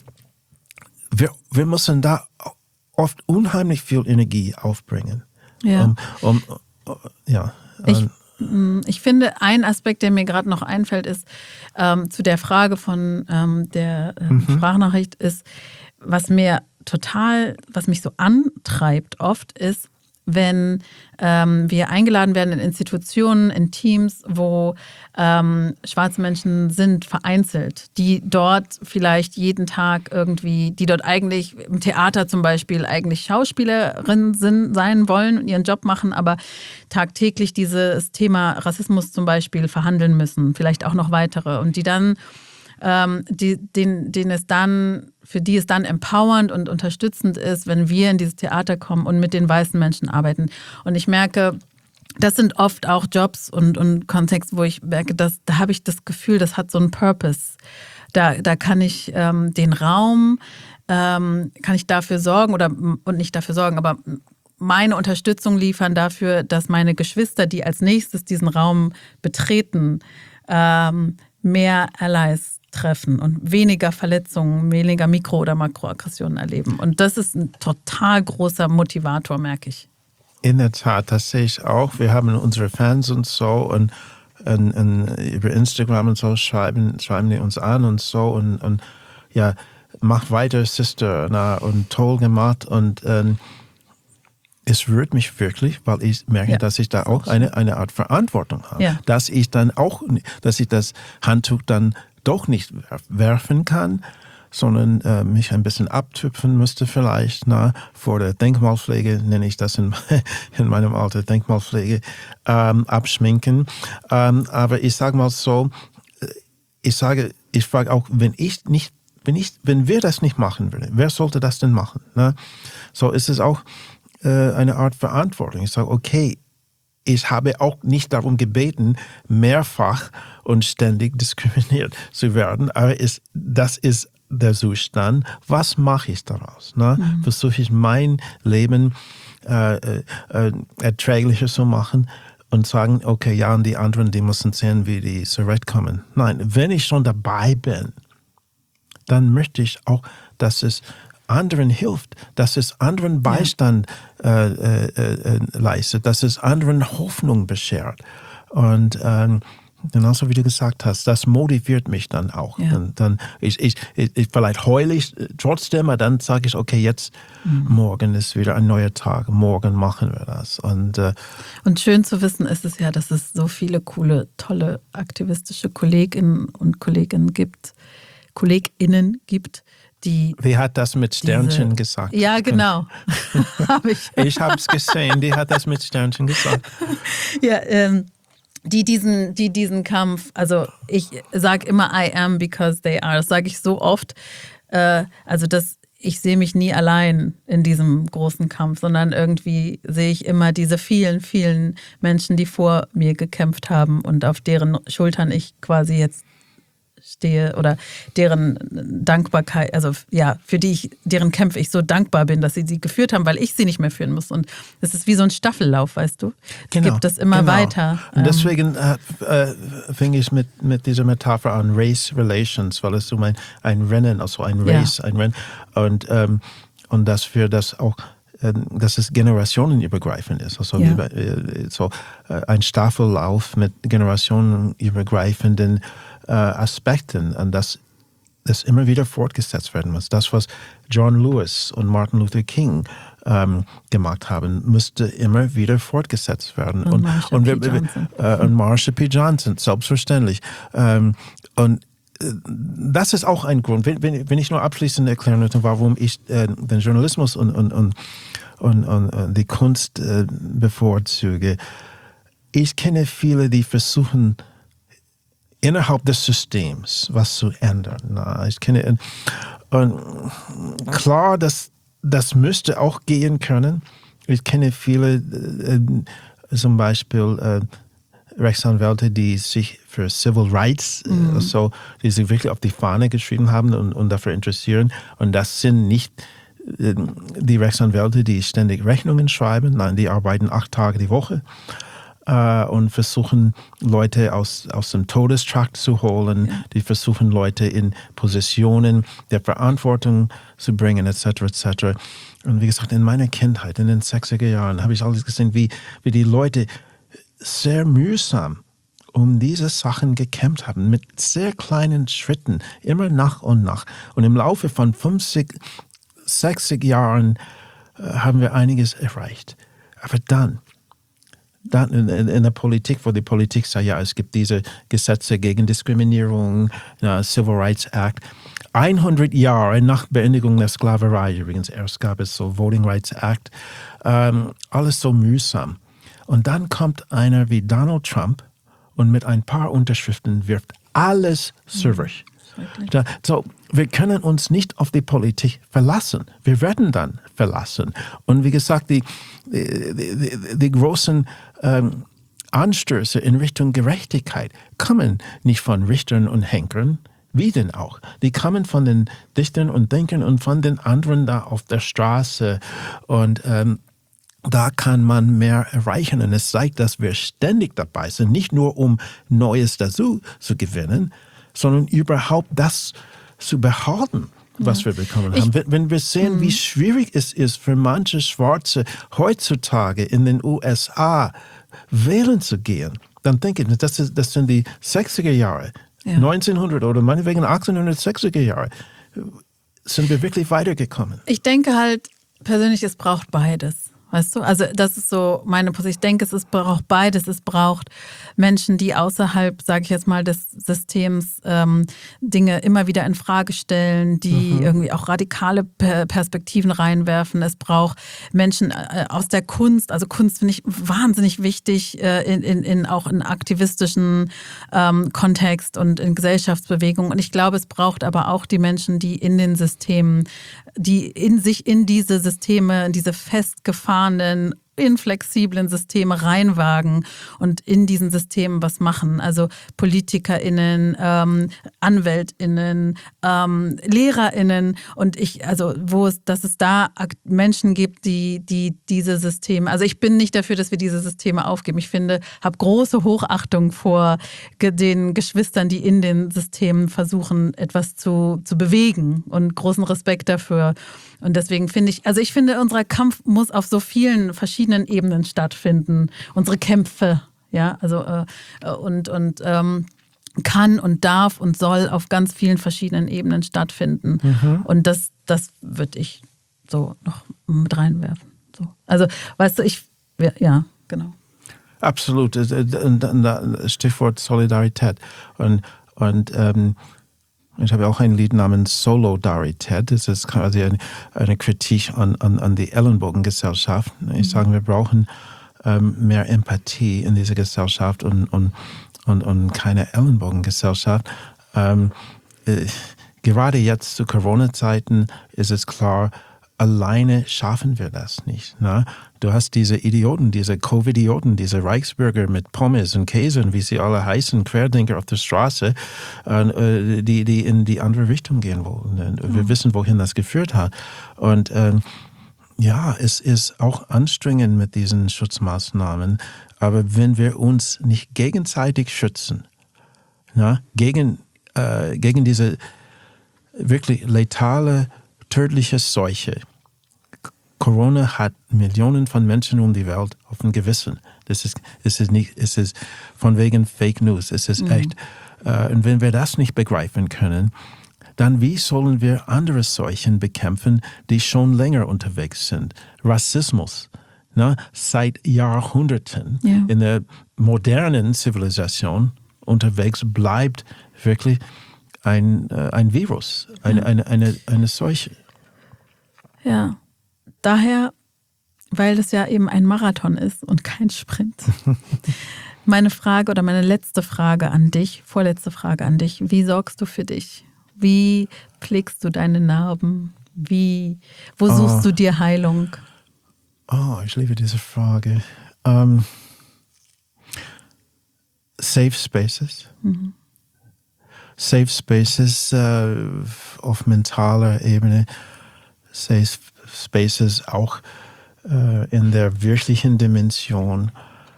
wir, wir müssen da oft unheimlich viel Energie aufbringen. Ja. Um, um, um, ja. Ich, ich finde, ein Aspekt, der mir gerade noch einfällt, ist ähm, zu der Frage von ähm, der äh, mhm. Sprachnachricht ist, was mir total, was mich so antreibt oft ist, wenn ähm, wir eingeladen werden in Institutionen, in Teams, wo ähm, schwarze Menschen sind, vereinzelt, die dort vielleicht jeden Tag irgendwie, die dort eigentlich im Theater zum Beispiel eigentlich Schauspielerinnen sind, sein wollen und ihren Job machen, aber tagtäglich dieses Thema Rassismus zum Beispiel verhandeln müssen, vielleicht auch noch weitere und die dann Ähm, die, den, den es dann, für die es dann empowernd und unterstützend ist, wenn wir in dieses Theater kommen und mit den weißen Menschen arbeiten. Und ich merke, das sind oft auch Jobs und, und Kontexte, wo ich merke, dass, da habe ich das Gefühl, das hat so einen Purpose. Da, da kann ich ähm, den Raum, ähm, kann ich dafür sorgen oder und nicht dafür sorgen, aber meine Unterstützung liefern dafür, dass meine Geschwister, die als nächstes diesen Raum betreten, ähm, mehr Allies treffen und weniger Verletzungen, weniger Mikro- oder Makroaggressionen erleben. Und das ist ein total großer Motivator, merke ich. In der Tat, das sehe ich auch. Wir haben unsere Fans und so und, und, und über Instagram und so schreiben, schreiben die uns an und so und, und ja, mach weiter, Sister, na, und toll gemacht und ähm, es rührt mich wirklich, weil ich merke, ja, dass ich da auch eine, eine Art Verantwortung habe. Ja. Dass ich dann auch, dass ich das Handtuch dann doch nicht werfen kann, sondern äh, mich ein bisschen abtüpfen müsste vielleicht, na, vor der Denkmalpflege, nenne ich das in, in meinem Alter, Denkmalpflege, ähm, abschminken. Ähm, aber ich sage mal so, ich sage, ich frage auch, wenn ich nicht, wenn ich, wenn wir das nicht machen würden, wer sollte das denn machen? Ne? So ist es auch eine Art Verantwortung. Ich sage, okay, ich habe auch nicht darum gebeten, mehrfach und ständig diskriminiert zu werden, aber es, das ist der Zustand. Was mache ich daraus? Ne? Mhm. Versuche ich mein Leben äh, äh, erträglicher zu machen und sagen, okay, ja, und die anderen, die müssen sehen, wie die zurechtkommen. Nein, wenn ich schon dabei bin, dann möchte ich auch, dass es anderen hilft, dass es anderen Beistand ja. äh, äh, äh, leistet, dass es anderen Hoffnung beschert. Und ähm, genauso wie du gesagt hast, das motiviert mich dann auch. Ja. Und dann ich, ich, ich, vielleicht heule ich trotzdem, aber dann sage ich, okay, jetzt mhm. morgen ist wieder ein neuer Tag, morgen machen wir das. Und, äh, und schön zu wissen ist es ja, dass es so viele coole, tolle aktivistische Kolleginnen und Kollegen gibt, KollegInnen gibt, Die, die hat das mit Sternchen diese, gesagt. Ja, genau. hab ich ich habe es gesehen, die hat das mit Sternchen gesagt. Ja, ähm, die diesen, die diesen Kampf, also ich sage immer I am because they are, das sage ich so oft. Äh, also das, ich sehe mich nie allein in diesem großen Kampf, sondern irgendwie sehe ich immer diese vielen, vielen Menschen, die vor mir gekämpft haben und auf deren Schultern ich quasi jetzt stehe oder deren Dankbarkeit, also ja, für die ich, deren Kämpfe ich so dankbar bin, dass sie sie geführt haben, weil ich sie nicht mehr führen muss. Und es ist wie so ein Staffellauf, weißt du? Es genau, gibt das immer genau. weiter. Und deswegen äh, äh, fing ich mit, mit dieser Metapher an Race Relations, weil es so ein, ein Rennen, also ein Race, ja. ein Rennen. Und, ähm, und dass wir das auch dass es generationenübergreifend ist. Also ja. über, so ein Staffellauf mit generationenübergreifenden äh, Aspekten, und das, das immer wieder fortgesetzt werden muss. Das, was John Lewis und Martin Luther King ähm, gemacht haben, müsste immer wieder fortgesetzt werden. Und, und Marsha und, P. wir, Johnson. Äh, und Marsha P. Johnson, selbstverständlich. Ähm, und das ist auch ein Grund, wenn, wenn ich nur abschließend erklären möchte, warum ich äh, den Journalismus und, und, und, und, und die Kunst äh, bevorzuge. Ich kenne viele, die versuchen, innerhalb des Systems was zu ändern. Na, ich kenne, und klar, das, das müsste auch gehen können. Ich kenne viele, äh, zum Beispiel, äh, Rechtsanwälte, die sich für Civil Rights, mhm. also, die sich wirklich auf die Fahne geschrieben haben und, und dafür interessieren. Und das sind nicht äh, die Rechtsanwälte, die ständig Rechnungen schreiben. Nein, die arbeiten acht Tage die Woche äh, und versuchen, Leute aus, aus dem Todestrakt zu holen. Ja. Die versuchen, Leute in Positionen der Verantwortung zu bringen, et cetera, et cetera. Und wie gesagt, in meiner Kindheit, in den sechziger Jahren, habe ich alles gesehen, wie, wie die Leute sehr mühsam um diese Sachen gekämpft haben, mit sehr kleinen Schritten, immer nach und nach. Und im Laufe von fünfzig, sechzig Jahren äh, haben wir einiges erreicht. Aber dann, dann in, in, in der Politik, wo die Politik sagt, ja, es gibt diese Gesetze gegen Diskriminierung, uh, Civil Rights Act, hundert Jahre nach Beendigung der Sklaverei übrigens, erst gab es so Voting Rights Act, ähm, alles so mühsam. Und dann kommt einer wie Donald Trump und mit ein paar Unterschriften wirft alles zurück. Da, so, wir können uns nicht auf die Politik verlassen. Wir werden dann verlassen. Und wie gesagt, die, die, die, die großen ähm, Anstöße in Richtung Gerechtigkeit kommen nicht von Richtern und Henkern, wie denn auch. Die kommen von den Dichtern und Denkern und von den anderen da auf der Straße. Und ähm, da kann man mehr erreichen. Und es zeigt, dass wir ständig dabei sind, nicht nur um Neues dazu zu gewinnen, sondern überhaupt das zu behalten, was ja. wir bekommen haben. Ich, wenn, wenn wir sehen, wie schwierig es ist für manche Schwarze heutzutage in den U S A wählen zu gehen, dann denke ich, das, ist, das sind die sechziger Jahre, ja. neunzehnhundert oder meinetwegen achtzehnhundertsechziger Jahre. Sind wir wirklich weitergekommen? Ich denke halt persönlich, es braucht beides. Weißt du, also das ist so meine Position. Ich denke, es braucht beides. Es braucht Menschen, die außerhalb, sage ich jetzt mal, des Systems ähm, Dinge immer wieder in Frage stellen, die mhm. irgendwie auch radikale Perspektiven reinwerfen. Es braucht Menschen äh, aus der Kunst. Also Kunst finde ich wahnsinnig wichtig, äh, in, in, in, auch in aktivistischen ähm, Kontext und in Gesellschaftsbewegungen. Und ich glaube, es braucht aber auch die Menschen, die in den Systemen, die in sich in diese Systeme, in diese festgefahrenen, inflexiblen Systeme reinwagen und in diesen Systemen was machen. Also PolitikerInnen, ähm, AnwältInnen, ähm, LehrerInnen und ich, also wo es, dass es da Menschen gibt, die, die diese Systeme, also ich bin nicht dafür, dass wir diese Systeme aufgeben. Ich finde, habe große Hochachtung vor den Geschwistern, die in den Systemen versuchen, etwas zu, zu bewegen und großen Respekt dafür. Und deswegen finde ich, also ich finde, unser Kampf muss auf so vielen verschiedenen Ebenen stattfinden. Unsere Kämpfe, ja, also äh, und, und ähm, kann und darf und soll auf ganz vielen verschiedenen Ebenen stattfinden. Mhm. Und das, das würde ich so noch mit reinwerfen. So. Also, weißt du, ich, ja, genau. Absolut. Stichwort Solidarität. Und, und ähm, ich habe auch ein Lied namens Solodarität. Das ist quasi eine, eine Kritik an, an, an die Ellenbogengesellschaft. Ich mhm. sage, wir brauchen ähm, mehr Empathie in dieser Gesellschaft und, und, und, und keine Ellenbogengesellschaft. Ähm, äh, gerade jetzt zu Corona-Zeiten ist es klar, alleine schaffen wir das nicht. Ne? Du hast diese Idioten, diese Covid-Idioten, diese Reichsbürger mit Pommes und Käse und wie sie alle heißen, Querdenker auf der Straße, äh, die, die in die andere Richtung gehen wollen. Wir mhm. wissen, wohin das geführt hat. Und ähm, ja, es ist auch anstrengend mit diesen Schutzmaßnahmen, aber wenn wir uns nicht gegenseitig schützen, na, gegen, äh, gegen diese wirklich letale, tödliche Seuche. Corona hat Millionen von Menschen um die Welt auf dem Gewissen. Das ist, es ist nicht, es ist von wegen Fake News. Es ist mhm. echt. Äh, und wenn wir das nicht begreifen können, dann wie sollen wir andere Seuchen bekämpfen, die schon länger unterwegs sind? Rassismus, ne? Seit Jahrhunderten ja. in der modernen Zivilisation unterwegs bleibt wirklich ein, äh, ein Virus, eine, ja. eine, eine, eine Seuche. Ja, daher, weil es ja eben ein Marathon ist und kein Sprint. Meine Frage oder meine letzte Frage an dich, vorletzte Frage an dich, wie sorgst du für dich? Wie pflegst du deine Narben? Wie, wo suchst oh. du dir Heilung? Oh, ich liebe diese Frage. Um, safe Spaces. Mhm. Safe Spaces uh, auf mentaler Ebene. Safe Spaces auch uh, in der wirklichen Dimension.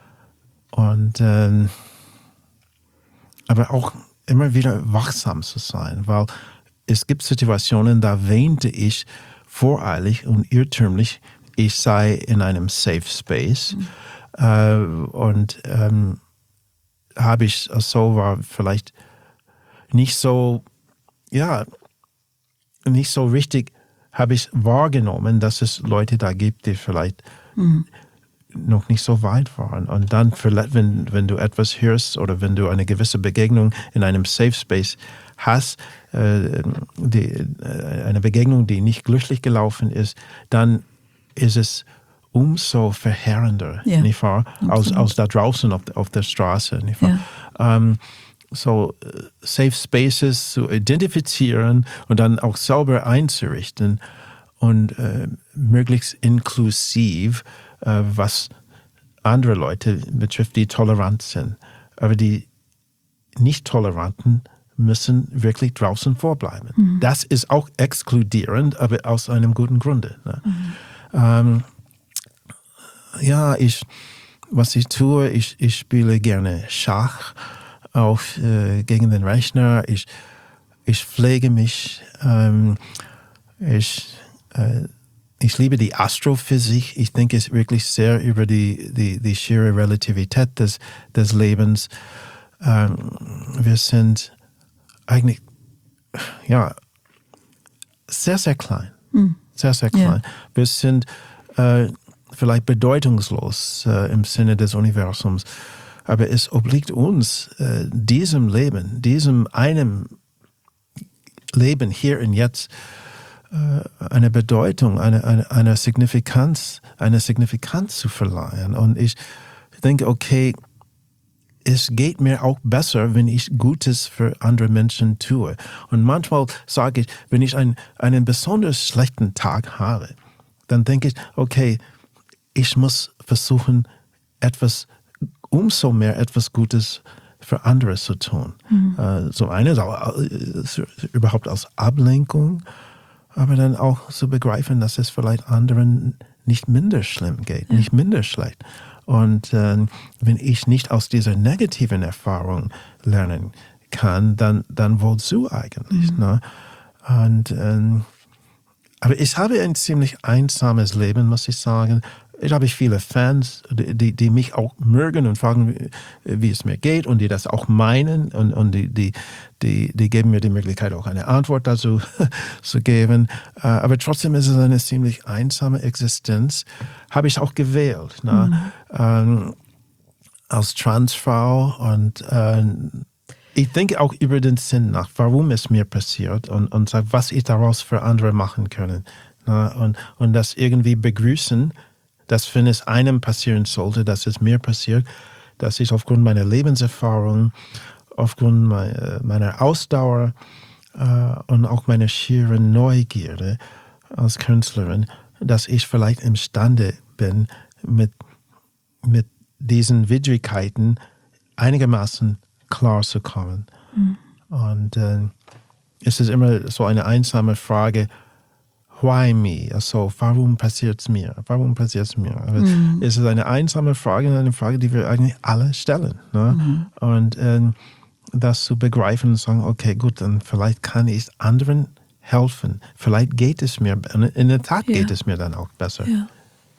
Und ähm, aber auch immer wieder wachsam zu sein, weil es gibt Situationen, da wähnte ich voreilig und irrtümlich, ich sei in einem Safe Space mhm. äh, und ähm, habe ich so war vielleicht nicht so, ja, nicht so richtig, habe ich wahrgenommen, dass es Leute da gibt, die vielleicht mhm. noch nicht so weit waren. Und dann, wenn, wenn du etwas hörst oder wenn du eine gewisse Begegnung in einem Safe Space hast, äh, die, äh, eine Begegnung, die nicht glücklich gelaufen ist, dann ist es umso verheerender, ja, nicht wahr? Aus, aus da draußen auf, auf der Straße, nicht wahr? Ja. Ähm, so uh, Safe Spaces zu identifizieren und dann auch sauber einzurichten und äh, möglichst inklusiv, äh, was andere Leute betrifft, die tolerant sind. Aber die Nicht-Toleranten müssen wirklich draußen vorbleiben. Mhm. Das ist auch exkludierend, aber aus einem guten Grunde. Ne? Mhm. Ähm, ja, ich, was ich tue, ich, ich spiele gerne Schach auf, äh, gegen den Rechner. Ich, ich pflege mich. Ähm, ich, äh, ich liebe die Astrophysik. Ich denke es wirklich sehr über die, die, die schiere Relativität des, des Lebens. Ähm, wir sind eigentlich ja, sehr, sehr klein. Mhm. Sehr, sehr klein. Ja. Wir sind äh, vielleicht bedeutungslos äh, im Sinne des Universums. Aber es obliegt uns, äh, diesem Leben, diesem einem Leben hier und jetzt, äh, eine Bedeutung, eine, eine, eine Signifikanz, eine Signifikanz zu verleihen. Und ich denke, okay, es geht mir auch besser, wenn ich Gutes für andere Menschen tue. Und manchmal sage ich, wenn ich ein, einen besonders schlechten Tag habe, dann denke ich, okay, ich muss versuchen, etwas umso mehr etwas Gutes für andere zu tun. Mhm. Äh, so eine äh, überhaupt als Ablenkung, aber dann auch zu begreifen, dass es vielleicht anderen nicht minder schlimm geht, ja. nicht minder schlecht. Und äh, wenn ich nicht aus dieser negativen Erfahrung lernen kann, dann, dann wozu eigentlich? Mhm. Ne? Und, äh, aber ich habe ein ziemlich einsames Leben, muss ich sagen. Ich habe viele Fans, die, die mich auch mögen und fragen, wie es mir geht und die das auch meinen und, und die, die, die, die geben mir die Möglichkeit, auch eine Antwort dazu zu geben. Aber trotzdem ist es eine ziemlich einsame Existenz. Habe ich auch gewählt, ne? Mhm. Ähm, als Transfrau und äh, ich denke auch über den Sinn nach, warum es mir passiert und, und was ich daraus für andere machen kann. Ne? Und, und das irgendwie begrüßen, dass wenn es einem passieren sollte, dass es mir passiert, dass ich aufgrund meiner Lebenserfahrung, aufgrund meiner Ausdauer äh, und auch meiner schieren Neugierde als Künstlerin, dass ich vielleicht imstande bin, mit, mit diesen Widrigkeiten einigermaßen klar zu kommen. Mhm. Und äh, es ist immer so eine einsame Frage, why me? Also, warum passiert es mir? Warum passiert es mir? Aber mhm. Es ist eine einsame Frage, eine Frage, die wir eigentlich alle stellen. Ne? Mhm. Und äh, das zu begreifen und sagen, okay, gut, dann vielleicht kann ich anderen helfen. Vielleicht geht es mir, in der Tat geht ja. es mir dann auch besser. Ja.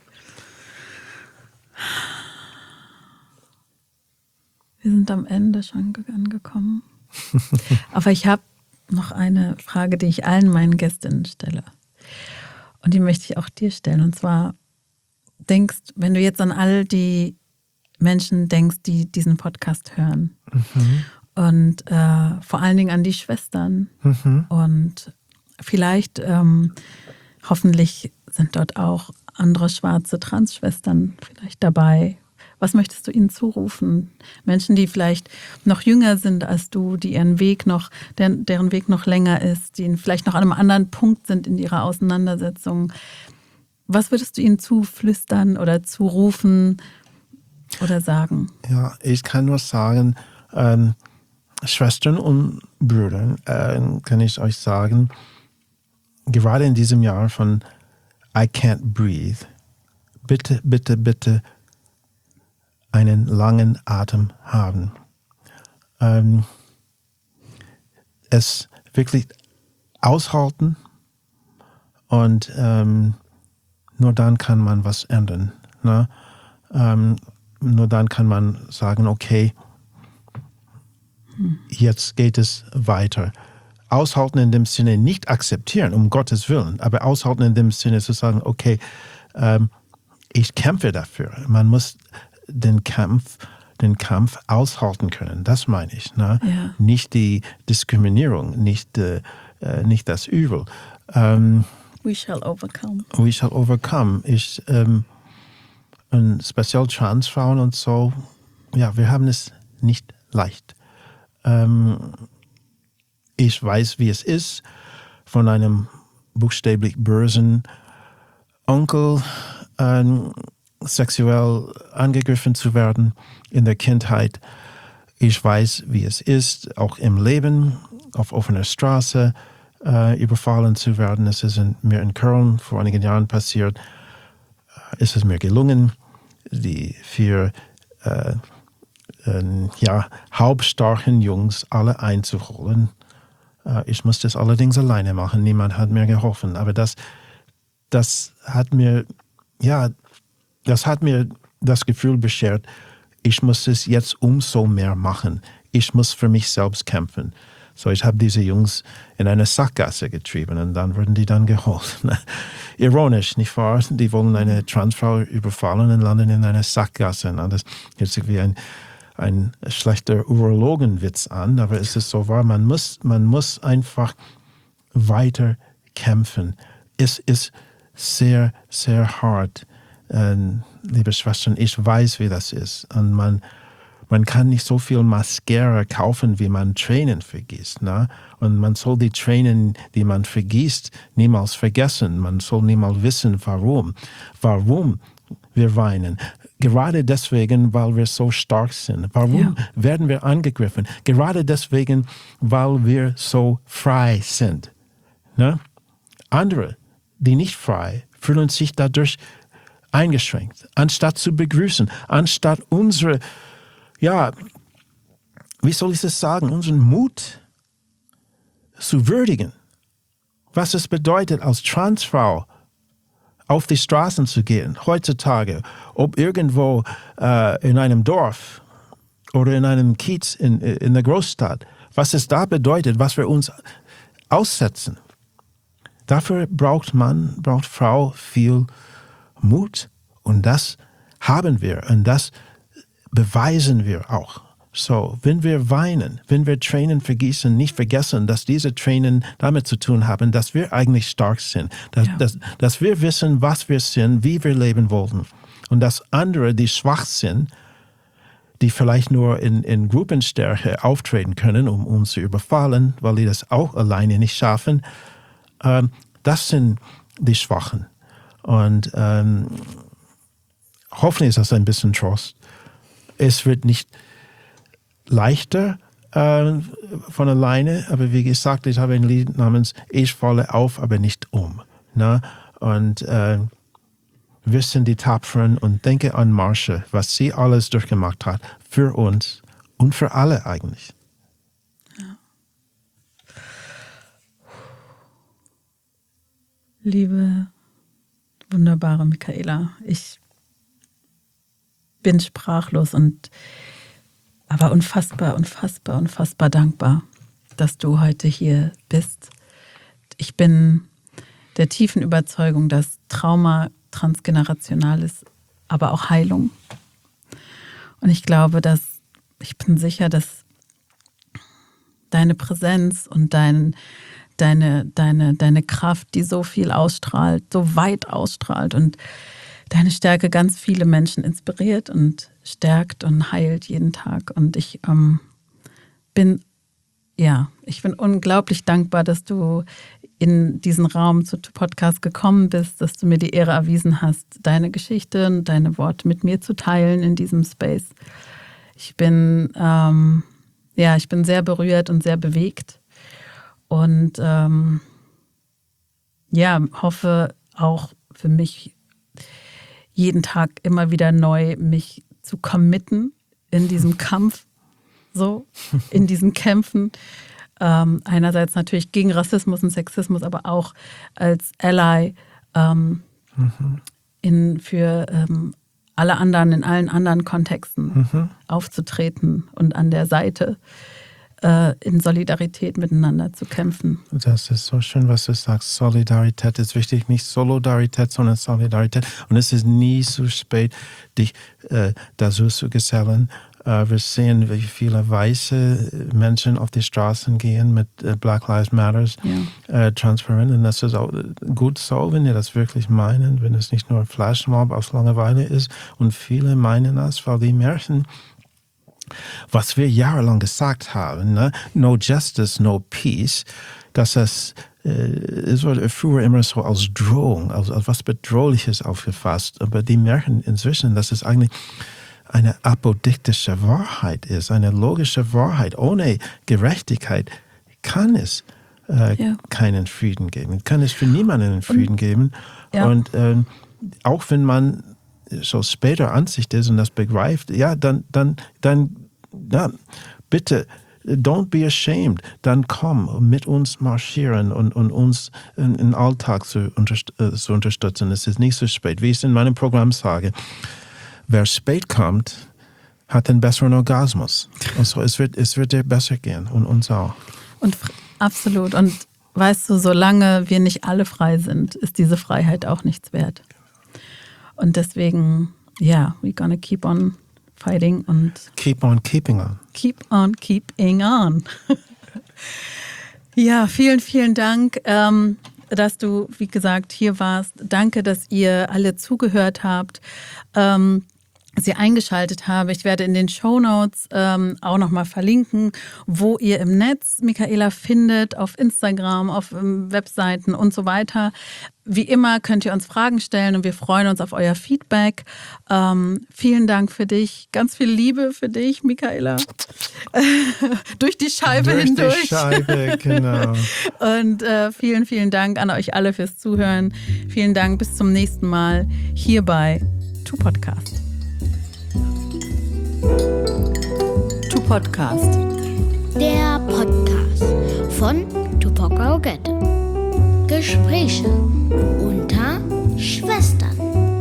Wir sind am Ende schon angekommen. Aber ich habe noch eine Frage, die ich allen meinen Gästinnen stelle. Und die möchte ich auch dir stellen. Und zwar, denkst, wenn du jetzt an all die Menschen denkst, die diesen Podcast hören, mhm. und äh, vor allen Dingen an die Schwestern mhm. und vielleicht, ähm, hoffentlich sind dort auch andere schwarze Transschwestern vielleicht dabei. Was möchtest du ihnen zurufen? Menschen, die vielleicht noch jünger sind als du, die ihren Weg noch, deren, deren Weg noch länger ist, die vielleicht noch an einem anderen Punkt sind in ihrer Auseinandersetzung. Was würdest du ihnen zuflüstern oder zurufen oder sagen? Ja, ich kann nur sagen, ähm, Schwestern und Brüder, äh, kann ich euch sagen, gerade in diesem Jahr von I Can't Breathe, bitte, bitte, bitte einen langen Atem haben. Ähm, es wirklich aushalten und ähm, nur dann kann man was ändern. Ne? Ähm, nur dann kann man sagen, okay, jetzt geht es weiter. Aushalten in dem Sinne, nicht akzeptieren, um Gottes Willen, aber aushalten in dem Sinne zu sagen, okay, ähm, ich kämpfe dafür. Man muss den Kampf, den Kampf aushalten können, das meine ich. Ne? Ja. Nicht die Diskriminierung, nicht, äh, nicht das Übel. Ähm, we shall overcome. We shall overcome. Ich, ähm, und speziell Transfrauen und so, ja, wir haben es nicht leicht. Ähm, ich weiß, wie es ist, von einem buchstäblich bösen Onkel ähm, sexuell angegriffen zu werden in der Kindheit. Ich weiß, wie es ist, auch im Leben, auf offener Straße äh, überfallen zu werden. Es ist in, mir in Köln vor einigen Jahren passiert. Es ist mir gelungen, die vier äh, äh, ja, halbstarken Jungs alle einzuholen. Äh, ich musste es allerdings alleine machen. Niemand hat mir geholfen. Aber das, das hat mir, ja, das hat mir das Gefühl beschert, ich muss es jetzt umso mehr machen. Ich muss für mich selbst kämpfen. So, ich habe diese Jungs in eine Sackgasse getrieben und dann wurden die dann geholt. Ironisch, nicht wahr? Die wollen eine Transfrau überfallen und landen in einer Sackgasse. Und das hört sich wie ein, ein schlechter Urologenwitz an, aber es ist so wahr. Man muss, man muss einfach weiter kämpfen. Es ist sehr, sehr hart. Ähm, liebe Schwestern, ich weiß, wie das ist. Und man, man kann nicht so viel Mascara kaufen, wie man Tränen vergießt. Ne? Und man soll die Tränen, die man vergießt, niemals vergessen. Man soll niemals wissen, warum. Warum wir weinen. Gerade deswegen, weil wir so stark sind. Warum ja. werden wir angegriffen? Gerade deswegen, weil wir so frei sind. Ne? Andere, die nicht frei, fühlen sich dadurch eingeschränkt, anstatt zu begrüßen, anstatt unsere, ja, wie soll ich das sagen, unseren Mut zu würdigen, was es bedeutet, als Transfrau auf die Straßen zu gehen, heutzutage, ob irgendwo äh, in einem Dorf oder in einem Kiez in, in der Großstadt, was es da bedeutet, was wir uns aussetzen. Dafür braucht Mann, braucht Frau viel Mut und das haben wir und das beweisen wir auch. So, wenn wir weinen, wenn wir Tränen vergießen, nicht vergessen, dass diese Tränen damit zu tun haben, dass wir eigentlich stark sind, dass, ja. dass, dass wir wissen, was wir sind, wie wir leben wollen und dass andere, die schwach sind, die vielleicht nur in, in Gruppenstärke auftreten können, um uns zu überfallen, weil die das auch alleine nicht schaffen, ähm, das sind die Schwachen. Und ähm, hoffentlich ist das ein bisschen Trost. Es wird nicht leichter äh, von alleine, aber wie gesagt, ich habe ein Lied namens Ich falle auf, aber nicht um. Ne? Und äh, wir sind die Tapferen und denke an Marsha, was sie alles durchgemacht hat, für uns und für alle eigentlich. Ja. Liebe, wunderbare Michaela, ich bin sprachlos und aber unfassbar, unfassbar, unfassbar dankbar, dass du heute hier bist. Ich bin der tiefen Überzeugung, dass Trauma transgenerational ist, aber auch Heilung. Und ich glaube, dass, ich bin sicher, dass deine Präsenz und dein, deine, deine, deine Kraft, die so viel ausstrahlt, so weit ausstrahlt und deine Stärke ganz viele Menschen inspiriert und stärkt und heilt jeden Tag. Und ich ähm, bin, ja, ich bin unglaublich dankbar, dass du in diesen Raum zu Podcast gekommen bist, dass du mir die Ehre erwiesen hast, deine Geschichte und deine Worte mit mir zu teilen in diesem Space. Ich bin, ähm, ja, ich bin sehr berührt und sehr bewegt und ähm, ja, hoffe auch für mich jeden Tag immer wieder neu mich zu committen in diesem Kampf, so, in diesen Kämpfen. Ähm, einerseits natürlich gegen Rassismus und Sexismus, aber auch als Ally ähm, mhm. in, für ähm, alle anderen, in allen anderen Kontexten mhm. aufzutreten und an der Seite äh, in Solidarität miteinander zu kämpfen. Das ist so schön, was du sagst. Solidarität ist wichtig, nicht Solidarität, sondern Solidarität. Und es ist nie zu spät, dich äh, dazu zu gesellen. Uh, wir sehen, wie viele weiße Menschen auf die Straßen gehen mit uh, Black Lives Matter ja. uh, transparent. Und das ist auch gut so, wenn ihr das wirklich meinen, wenn es nicht nur ein Flashmob aus Langeweile ist. Und viele meinen das, weil die merken, was wir jahrelang gesagt haben, ne? No justice, no peace, dass das äh, es wurde früher immer so als Drohung, als, als was Bedrohliches aufgefasst. Aber die merken inzwischen, dass es eigentlich eine apodiktische Wahrheit ist, eine logische Wahrheit. Ohne Gerechtigkeit kann es äh, ja. keinen Frieden geben, kann es für niemanden einen Frieden und, geben. Ja. Und ähm, auch wenn man so später Ansicht ist und das begreift, ja, dann, dann, dann, ja, bitte, don't be ashamed, dann komm mit uns marschieren und, und uns in, in den Alltag zu, unterst- äh, zu unterstützen. Es ist nicht so spät, wie ich es in meinem Programm sage. Wer spät kommt, hat einen besseren Orgasmus. Also es wird, es wird dir besser gehen und uns auch. Und absolut. Und weißt du, solange wir nicht alle frei sind, ist diese Freiheit auch nichts wert. Und deswegen, ja, we're gonna keep on fighting und keep on keeping on. Keep on keeping on. Ja, vielen, vielen Dank. Ähm, dass du, wie gesagt, hier warst. Danke, dass ihr alle zugehört habt, ähm, dass ihr eingeschaltet habt. Ich werde in den Shownotes ähm, auch nochmal verlinken, wo ihr im Netz Michaela findet, auf Instagram, auf ähm, Webseiten und so weiter. Wie immer könnt ihr uns Fragen stellen und wir freuen uns auf euer Feedback. Ähm, vielen Dank für dich. Ganz viel Liebe für dich, Michaela. Durch die Scheibe Durch hindurch. Durch die Scheibe, genau. Und äh, vielen, vielen Dank an euch alle fürs Zuhören. Vielen Dank, bis zum nächsten Mal hier bei To Podcast. To Podcast. Der Podcast von Tupoka Ogette. Gespräche unter Schwestern.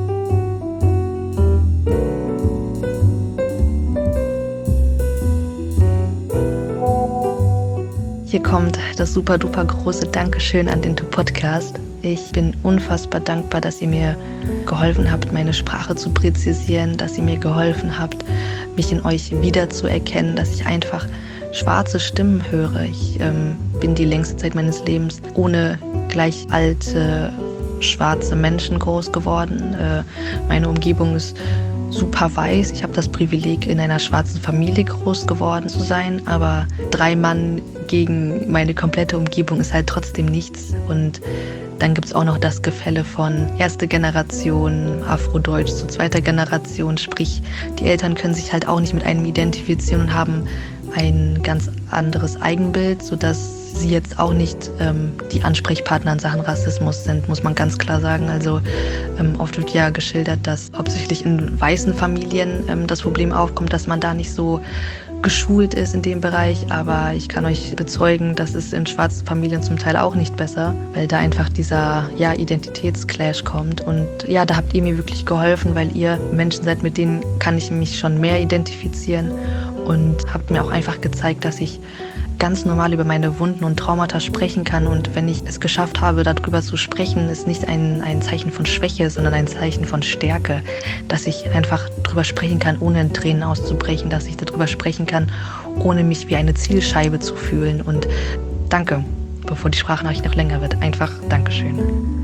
Hier kommt das super duper große Dankeschön an den To Podcast. Ich bin unfassbar dankbar, dass ihr mir geholfen habt, meine Sprache zu präzisieren, dass ihr mir geholfen habt, mich in euch wiederzuerkennen, dass ich einfach schwarze Stimmen höre. Ich ähm, bin die längste Zeit meines Lebens ohne gleich alte, schwarze Menschen groß geworden. Äh, meine Umgebung ist super weiß. Ich habe das Privileg, in einer schwarzen Familie groß geworden zu sein, aber drei Mann gegen meine komplette Umgebung ist halt trotzdem nichts. Und Dann gibt es auch noch das Gefälle von erste Generation Afrodeutsch zu zweiter Generation. Sprich, die Eltern können sich halt auch nicht mit einem identifizieren und haben ein ganz anderes Eigenbild, sodass sie jetzt auch nicht ähm, die Ansprechpartner in Sachen Rassismus sind, muss man ganz klar sagen. Also ähm, oft wird ja geschildert, dass hauptsächlich in weißen Familien ähm, das Problem aufkommt, dass man da nicht so geschult ist in dem Bereich, aber ich kann euch bezeugen, das ist in schwarzen Familien zum Teil auch nicht besser, weil da einfach dieser ja, Identitätsclash kommt. Und ja, da habt ihr mir wirklich geholfen, weil ihr Menschen seid, mit denen kann ich mich schon mehr identifizieren und habt mir auch einfach gezeigt, dass ich ganz normal über meine Wunden und Traumata sprechen kann. Und wenn ich es geschafft habe, darüber zu sprechen, ist nicht ein, ein Zeichen von Schwäche, sondern ein Zeichen von Stärke. Dass ich einfach darüber sprechen kann, ohne in Tränen auszubrechen. Dass ich darüber sprechen kann, ohne mich wie eine Zielscheibe zu fühlen. Und danke, bevor die Sprachnachricht noch länger wird. Einfach Dankeschön.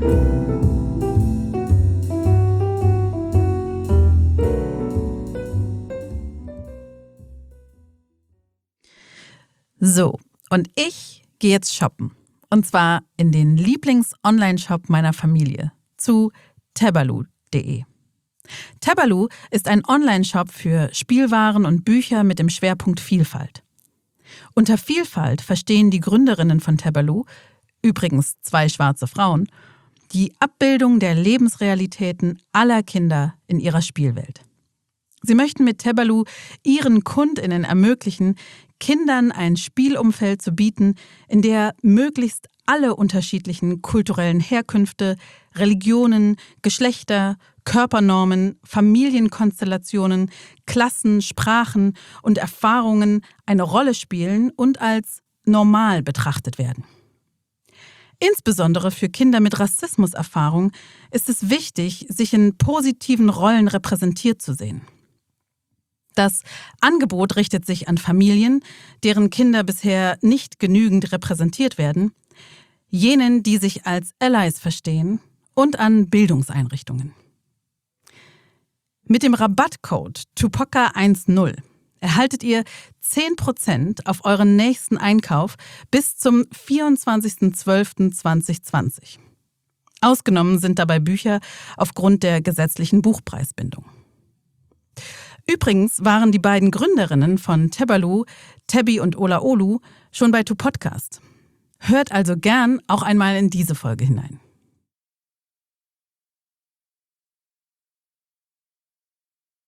So, und ich gehe jetzt shoppen. Und zwar in den Lieblings-Online-Shop meiner Familie, zu tabaloo punkt de. Tabaloo ist ein Online-Shop für Spielwaren und Bücher mit dem Schwerpunkt Vielfalt. Unter Vielfalt verstehen die Gründerinnen von Tabaloo, übrigens zwei schwarze Frauen, die Abbildung der Lebensrealitäten aller Kinder in ihrer Spielwelt. Sie möchten mit Tabaloo ihren KundInnen ermöglichen, Kindern ein Spielumfeld zu bieten, in der möglichst alle unterschiedlichen kulturellen Herkünfte, Religionen, Geschlechter, Körpernormen, Familienkonstellationen, Klassen, Sprachen und Erfahrungen eine Rolle spielen und als normal betrachtet werden. Insbesondere für Kinder mit Rassismuserfahrung ist es wichtig, sich in positiven Rollen repräsentiert zu sehen. Das Angebot richtet sich an Familien, deren Kinder bisher nicht genügend repräsentiert werden, jenen, die sich als Allies verstehen, und an Bildungseinrichtungen. Mit dem Rabattcode Tupoka10 erhaltet ihr zehn Prozent auf euren nächsten Einkauf bis zum vierundzwanzigsten zwölften zweitausendzwanzig. Ausgenommen sind dabei Bücher aufgrund der gesetzlichen Buchpreisbindung. Übrigens waren die beiden Gründerinnen von Tabaloo, Tabby und Ola Olu, schon bei TuPodcast. Hört also gern auch einmal in diese Folge hinein.